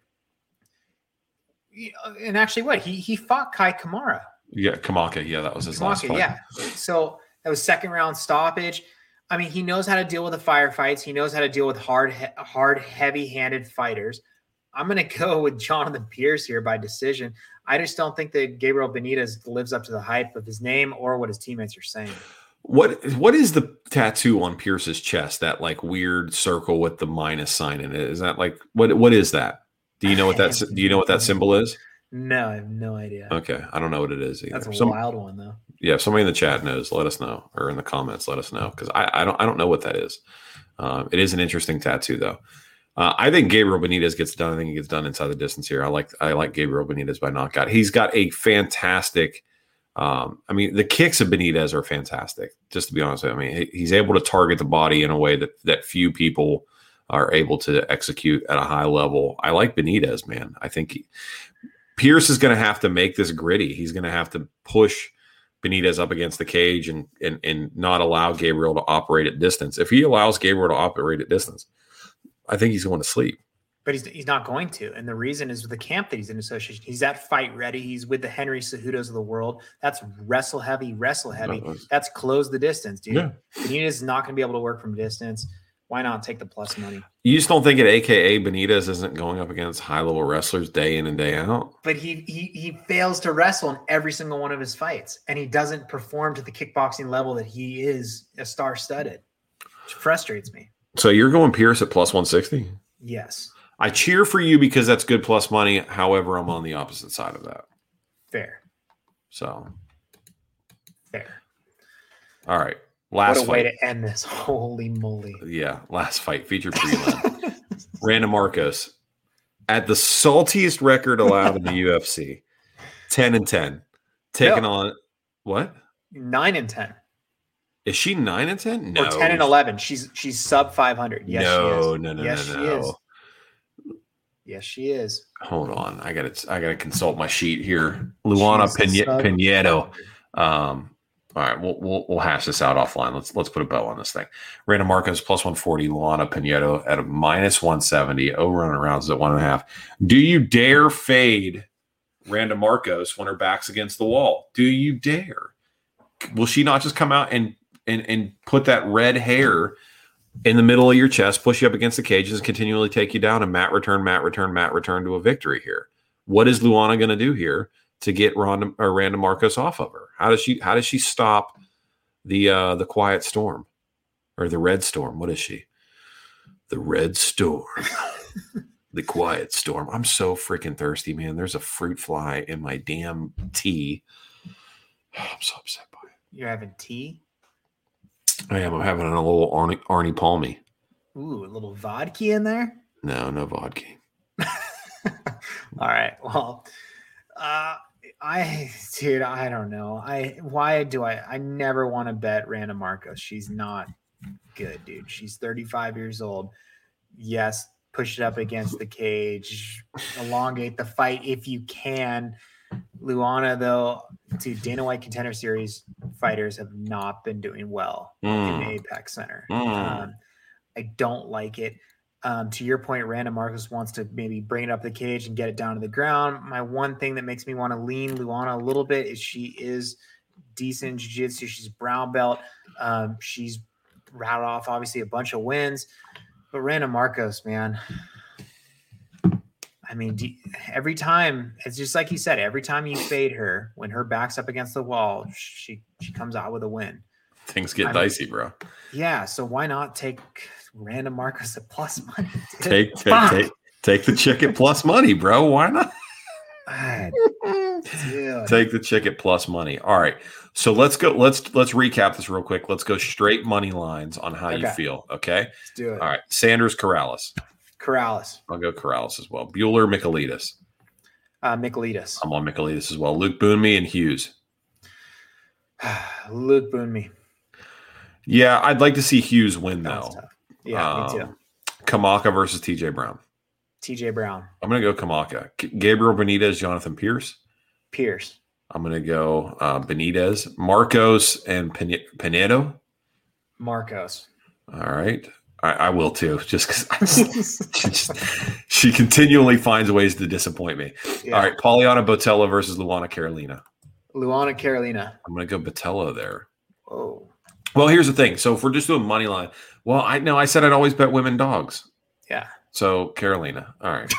And actually, what he he fought Kai Kamara. Yeah, Kamaka. Yeah, that was his Kamaka, last fight. Yeah, so that was second round stoppage. I mean, he knows how to deal with the firefights. He knows how to deal with hard, hard, heavy-handed fighters. I'm going to go with Jonathan Pierce here by decision. I just don't think that Gabriel Benitez lives up to the hype of his name or what his teammates are saying. What what is the tattoo on Pierce's chest? That like weird circle with the minus sign in it. Is that like what what is that? Do you know what that do you know what that symbol is? No, I have no idea. Okay, I don't know what it is either. That's a Some, wild one though. Yeah, if somebody in the chat knows, let us know, or in the comments, let us know, because I, I don't I don't know what that is. Um, it is an interesting tattoo though. Uh, I think Gabriel Benitez gets done. I think he gets done inside the distance here. I like I like Gabriel Benitez by knockout. He's got a fantastic. Um, I mean, the kicks of Benitez are fantastic. Just to be honest with you, I mean, he's able to target the body in a way that that few people are able to execute at a high level. I like Benitez, man. I think he, Pierce is going to have to make this gritty. He's going to have to push Benitez up against the cage and, and and not allow Gabriel to operate at distance. If he allows Gabriel to operate at distance, I think he's going to sleep. But he's he's not going to. And the reason is with the camp that he's in association. He's at Fight Ready. He's with the Henry Cejudos of the world. That's wrestle heavy, wrestle heavy. No, that's close the distance, dude. Yeah. Benitez is not going to be able to work from distance. Why not take the plus money? You just don't think at A K A Benitez isn't going up against high-level wrestlers day in and day out? But he he he fails to wrestle in every single one of his fights, and he doesn't perform to the kickboxing level that he is a star-studded, which frustrates me. So you're going Pierce at plus one sixty? Yes. I cheer for you because that's good plus money. However, I'm on the opposite side of that. Fair. So. Fair. All right. Last what a fight. way to end this. Holy moly. Yeah, last fight. Featured prelim. Randa Marcos at the saltiest record allowed in the U F C. ten and ten. Taking no. on what? nine and ten. Is she nine and ten? No. Or ten and eleven. She's she's sub five hundred. Yes, no, she is. No, no, yes, no, she no. is. Yes, she is. Hold on. I gotta I gotta consult my sheet here. Luana Pinedo. Um All right, we'll, we'll we'll hash this out offline. Let's let's put a bow on this thing. Randa Marcos plus one forty, Luana Pinedo at a minus one seventy, over on rounds at one and a half. Do you dare fade Randa Marcos when her back's against the wall? Do you dare? Will she not just come out and and and put that red hair in the middle of your chest, push you up against the cages, and continually take you down and mat return, mat return, mat return to a victory here? What is Luana going to do here to get Randa or Randa Marcos off of her? How does she how does she stop the uh, the quiet storm or the red storm? What is she? The red storm. The quiet storm. I'm so freaking thirsty, man. There's a fruit fly in my damn tea. Oh, I'm so upset by it. You're having tea? I am. I'm having a little Arnie, Arnie Palmy. Ooh, a little vodka in there? No, no vodka. All right. Well, uh, I, dude, I don't know. I, why do I, I never want to bet Randa Marcos. She's not good, dude. She's thirty-five years old. Yes. Push it up against the cage, elongate the fight if you can. Luana, though, to Dana White Contender Series fighters have not been doing well mm. in the Apex Center. Mm. Um, I don't like it. Um, to your point, Randa Marcos wants to maybe bring it up the cage and get it down to the ground. My one thing that makes me want to lean Luana a little bit is she is decent in jiu-jitsu. She's brown belt. Um, she's rattled off, obviously, a bunch of wins. But Randa Marcos, man, I I mean, do, every time it's just like you said. Every time you fade her, when her back's up against the wall, she she comes out with a win. Things get I mean, dicey, bro. Yeah, so why not take random Marcos at plus money? Dude? Take take, take take the chick at plus money, bro. Why not? Take the chick at plus money. All right. So let's go. Let's let's recap this real quick. Let's go straight money lines on how okay. you feel. Okay. Let's do it. All right. Sanders, Corrales. Corrales. I'll go Corrales as well. Bueller, Michaelides. Uh, Michaelides. I'm on Michaelides as well. Luke Boonme and Hughes. Luke Boonme. Yeah, I'd like to see Hughes win though. Yeah, um, me too. Kamaka versus T J Brown. T J Brown. I'm going to go Kamaka. Gabriel Benitez, Jonathan Pierce. Pierce. I'm going to go uh, Benitez. Marcos and Pin- Pinedo. Marcos. All right. I, I will too, just because she, just, she continually finds ways to disappoint me. Yeah. All right. Pauliana Botello versus Luana Carolina. Luana Carolina. I'm going to go Botello there. Oh. Well, here's the thing. So if we're just doing money line, well, I know I said I'd always bet women dogs. Yeah. So Carolina. All right.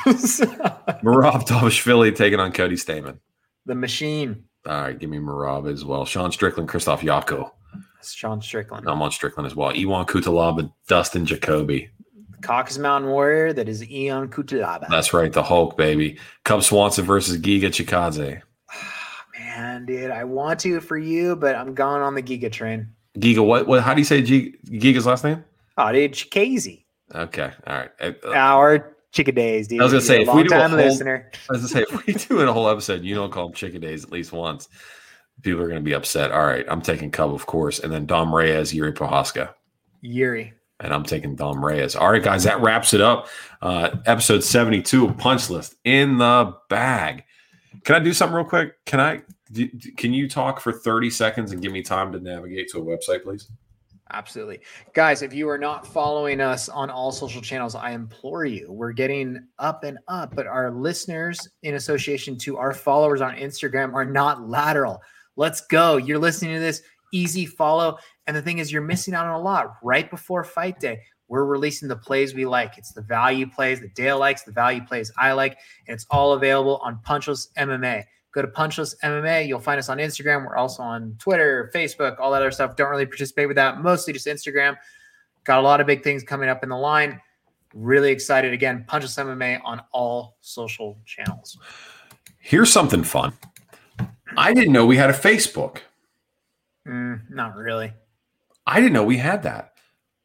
Merab Davishvili taking on Cody Stamen. The machine. All right. Give me Merab as well. Sean Strickland, Christoph Yako. Sean Strickland. I'm on Strickland as well. Iwan Kutalaba, Dustin Jacoby. The Caucasus Mountain Warrior that is Iwan Kutalaba. That's right. The Hulk, baby. Cub Swanson versus Giga Chikadze. Oh, man, dude. I want to for you, but I'm going on the Giga train. Giga, what? What? How do you say G, Giga's last name? Oh, dude, Chikaze. Okay, all right. Uh, Our Chickadays, dude. I was gonna say, if we do a whole, listener. I was gonna say, if we do a whole episode, you don't call them Chickadays at least once. People are gonna be upset. All right, I'm taking Cub, of course, and then Dom Reyes, Yuri Prohaska. Yuri. And I'm taking Dom Reyes. All right, guys, that wraps it up. Uh, episode seventy-two of Punch List in the bag. Can I do something real quick? Can I? Do, can you talk for thirty seconds and give me time to navigate to a website, please? Absolutely. Guys, if you are not following us on all social channels, I implore you. We're getting up and up, but our listeners in association to our followers on Instagram are not lateral. Let's go. You're listening to this, easy follow. And the thing is, you're missing out on a lot. Right before fight day, we're releasing the plays we like. It's the value plays that Dale likes, the value plays I like, and it's all available on Punchless M M A. Go to Punchless M M A. You'll find us on Instagram. We're also on Twitter, Facebook, all that other stuff. Don't really participate with that. Mostly just Instagram. Got a lot of big things coming up in the line. Really excited. Again, Punchless M M A on all social channels. Here's something fun. I didn't know we had a Facebook. Mm, not really. I didn't know we had that.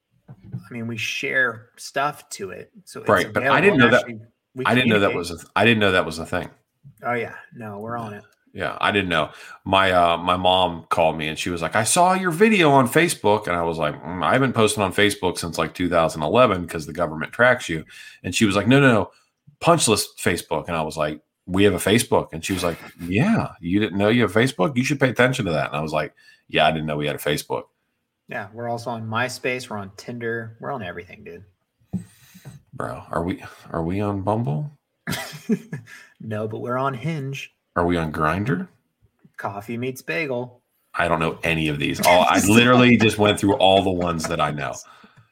I mean, we share stuff to it. So right, it's but I didn't know actually, that. I didn't know that was a. I didn't know that was a thing. Oh yeah, no, we're on it. Yeah, I didn't know. My uh, my mom called me and she was like, "I saw your video on Facebook," and I was like, mm, "I haven't posted on Facebook since like two thousand eleven because the government tracks you." And she was like, "No, no, no, Punchless Facebook," and I was like, "We have a Facebook," and she was like, "Yeah, you didn't know you have Facebook? You should pay attention to that." And I was like, "Yeah, I didn't know we had a Facebook." Yeah, we're also on MySpace. We're on Tinder. We're on everything, dude. Bro, are we are we on Bumble? No, but we're on Hinge. Are we on Grindr? Coffee meets bagel. I don't know any of these. All I literally just went through all the ones that I know.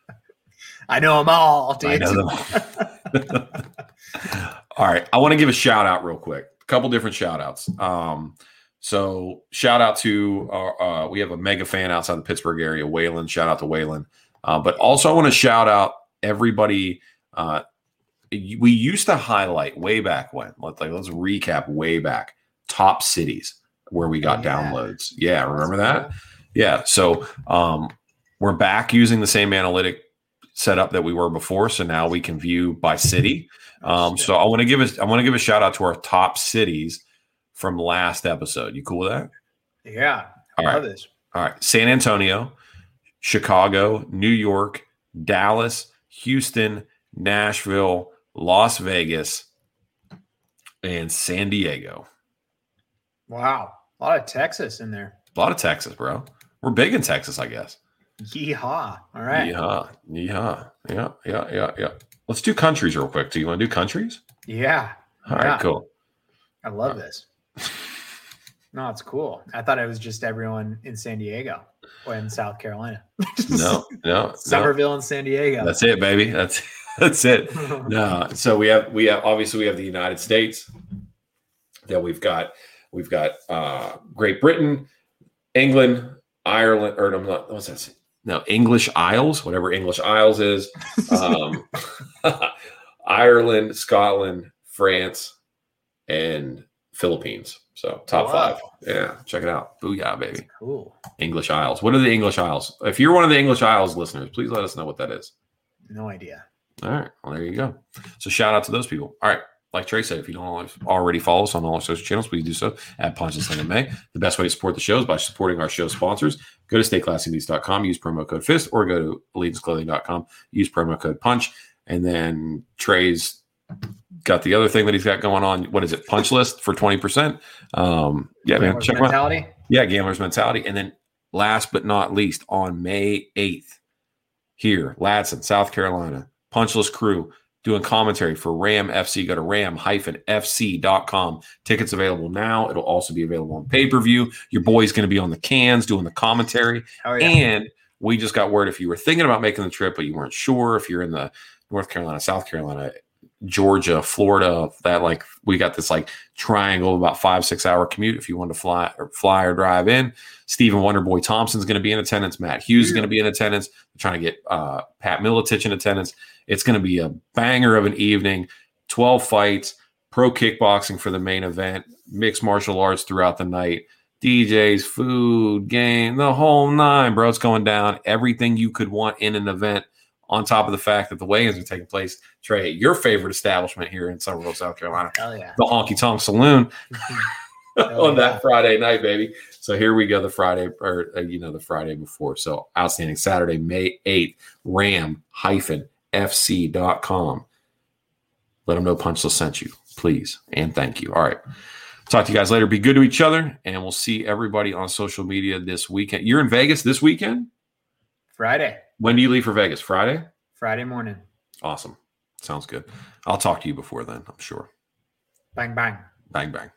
I know them all, dude. I know them all. All right. I want to give a shout out real quick. A couple different shout outs. Um, so shout out to our, uh, we have a mega fan outside the Pittsburgh area, Waylon. Shout out to Waylon. Uh, but also I want to shout out everybody. Uh, we used to highlight way back when. Let's like let's recap way back. Top cities where we got yeah. downloads. Yeah, remember that? Yeah. So um, we're back using the same analytic setup that we were before. So now we can view by city. Um, so I want to give us I want to give a shout out to our top cities from last episode. You cool with that? Yeah. I All love right. this. All right. San Antonio, Chicago, New York, Dallas, Houston, Nashville, Las Vegas, and San Diego. Wow. A lot of Texas in there. A lot of Texas, bro. We're big in Texas, I guess. Yeehaw. All right. Yeehaw. Yeehaw. Yeah, yeah, yeah, yeah. Let's do countries real quick. Do you want to do countries? Yeah. All yeah. right, cool. I love this. No, it's cool. I thought it was just everyone in San Diego or in South Carolina. No, no. Somerville no. and San Diego. That's it, baby. That's That's it. No. So we have we have obviously we have the United States. Then we've got we've got uh, Great Britain, England, Ireland, or I'm not what's that? No, English Isles, whatever English Isles is. Um, Ireland, Scotland, France, and Philippines. So top wow. five. Yeah, check it out. Booyah, baby. That's cool. English Isles. What are the English Isles? If you're one of the English Isles listeners, please let us know what that is. No idea. All right. Well, there you go. So shout out to those people. All right. Like Trey said, if you don't already follow us on all our social channels, please do so at Punchless M M A. The best way to support the show is by supporting our show sponsors. Go to stay classy meats dot com, use promo code FIST, or go to allegiance clothing dot com, use promo code PUNCH. And then Trey's got the other thing that he's got going on. What is it? Punch List for twenty percent. Um, yeah, man. Check mentality. Out. Yeah, Gambler's Mentality. And then last but not least, on May eighth, here, Ladson, South Carolina, Punchless crew doing commentary for Ram F C. Go to ram dash f c dot com. Tickets available now. It'll also be available on pay-per-view. Your boy's going to be on the cans doing the commentary. Oh, yeah. And we just got word if you were thinking about making the trip, but you weren't sure, if you're in the North Carolina, South Carolina, Georgia, Florida, that like we got this like triangle about five, six hour commute. If you want to fly or fly or drive in, Stephen Wonderboy Thompson's going to be in attendance. Matt Hughes is going to be in attendance. We're trying to get uh, Pat Miletich in attendance. It's going to be a banger of an evening. twelve fights, pro kickboxing for the main event, mixed martial arts throughout the night, D Js, food, game, the whole nine, bro. It's going down. Everything you could want in an event. On top of the fact that the weigh-ins are taking place, Trey, your favorite establishment here in Summerville, South Carolina, Hell yeah. the Honky Tonk Saloon, on yeah. that Friday night, baby. So here we go, the Friday, or uh, you know, the Friday before. So outstanding. Saturday, May eighth, ram dash f c dot com. Let them know Punchless sent you, please, and thank you. All right. Talk to you guys later. Be good to each other, and we'll see everybody on social media this weekend. You're in Vegas this weekend? Friday. When do you leave for Vegas? Friday? Friday morning. Awesome. Sounds good. I'll talk to you before then, I'm sure. Bang, bang. Bang, bang.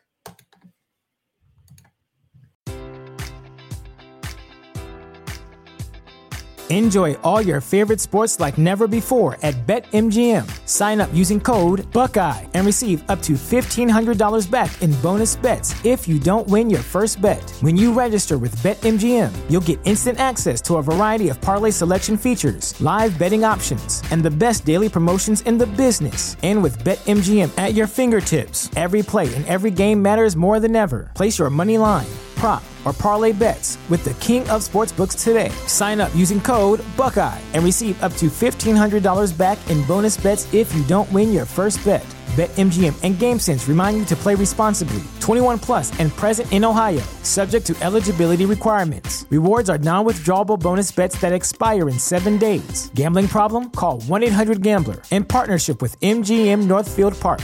Enjoy all your favorite sports like never before at BetMGM. Sign up using code Buckeye and receive up to fifteen hundred dollars back in bonus bets if you don't win your first bet. When you register with BetMGM, you'll get instant access to a variety of parlay selection features, live betting options, and the best daily promotions in the business. And with BetMGM at your fingertips, every play and every game matters more than ever. Place your money line, prop, or parlay bets with the king of sportsbooks today. Sign up using code Buckeye and receive up to fifteen hundred dollars back in bonus bets if you don't win your first bet. BetMGM and GameSense remind you to play responsibly. twenty-one plus and present in Ohio, subject to eligibility requirements. Rewards are non-withdrawable bonus bets that expire in seven days. Gambling problem? Call one eight hundred gambler in partnership with M G M Northfield Park.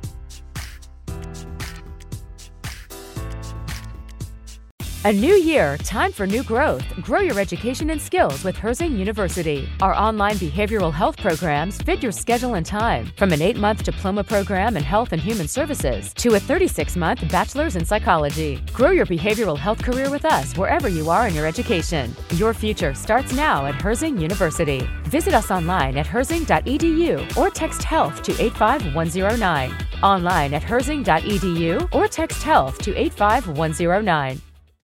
A new year, time for new growth. Grow your education and skills with Herzing University. Our online behavioral health programs fit your schedule and time. From an eight-month diploma program in health and human services to a thirty-six month bachelor's in psychology. Grow your behavioral health career with us wherever you are in your education. Your future starts now at Herzing University. Visit us online at herzing dot e d u or text health to eight five one zero nine. Online at herzing dot e d u or text health to eight five one zero nine.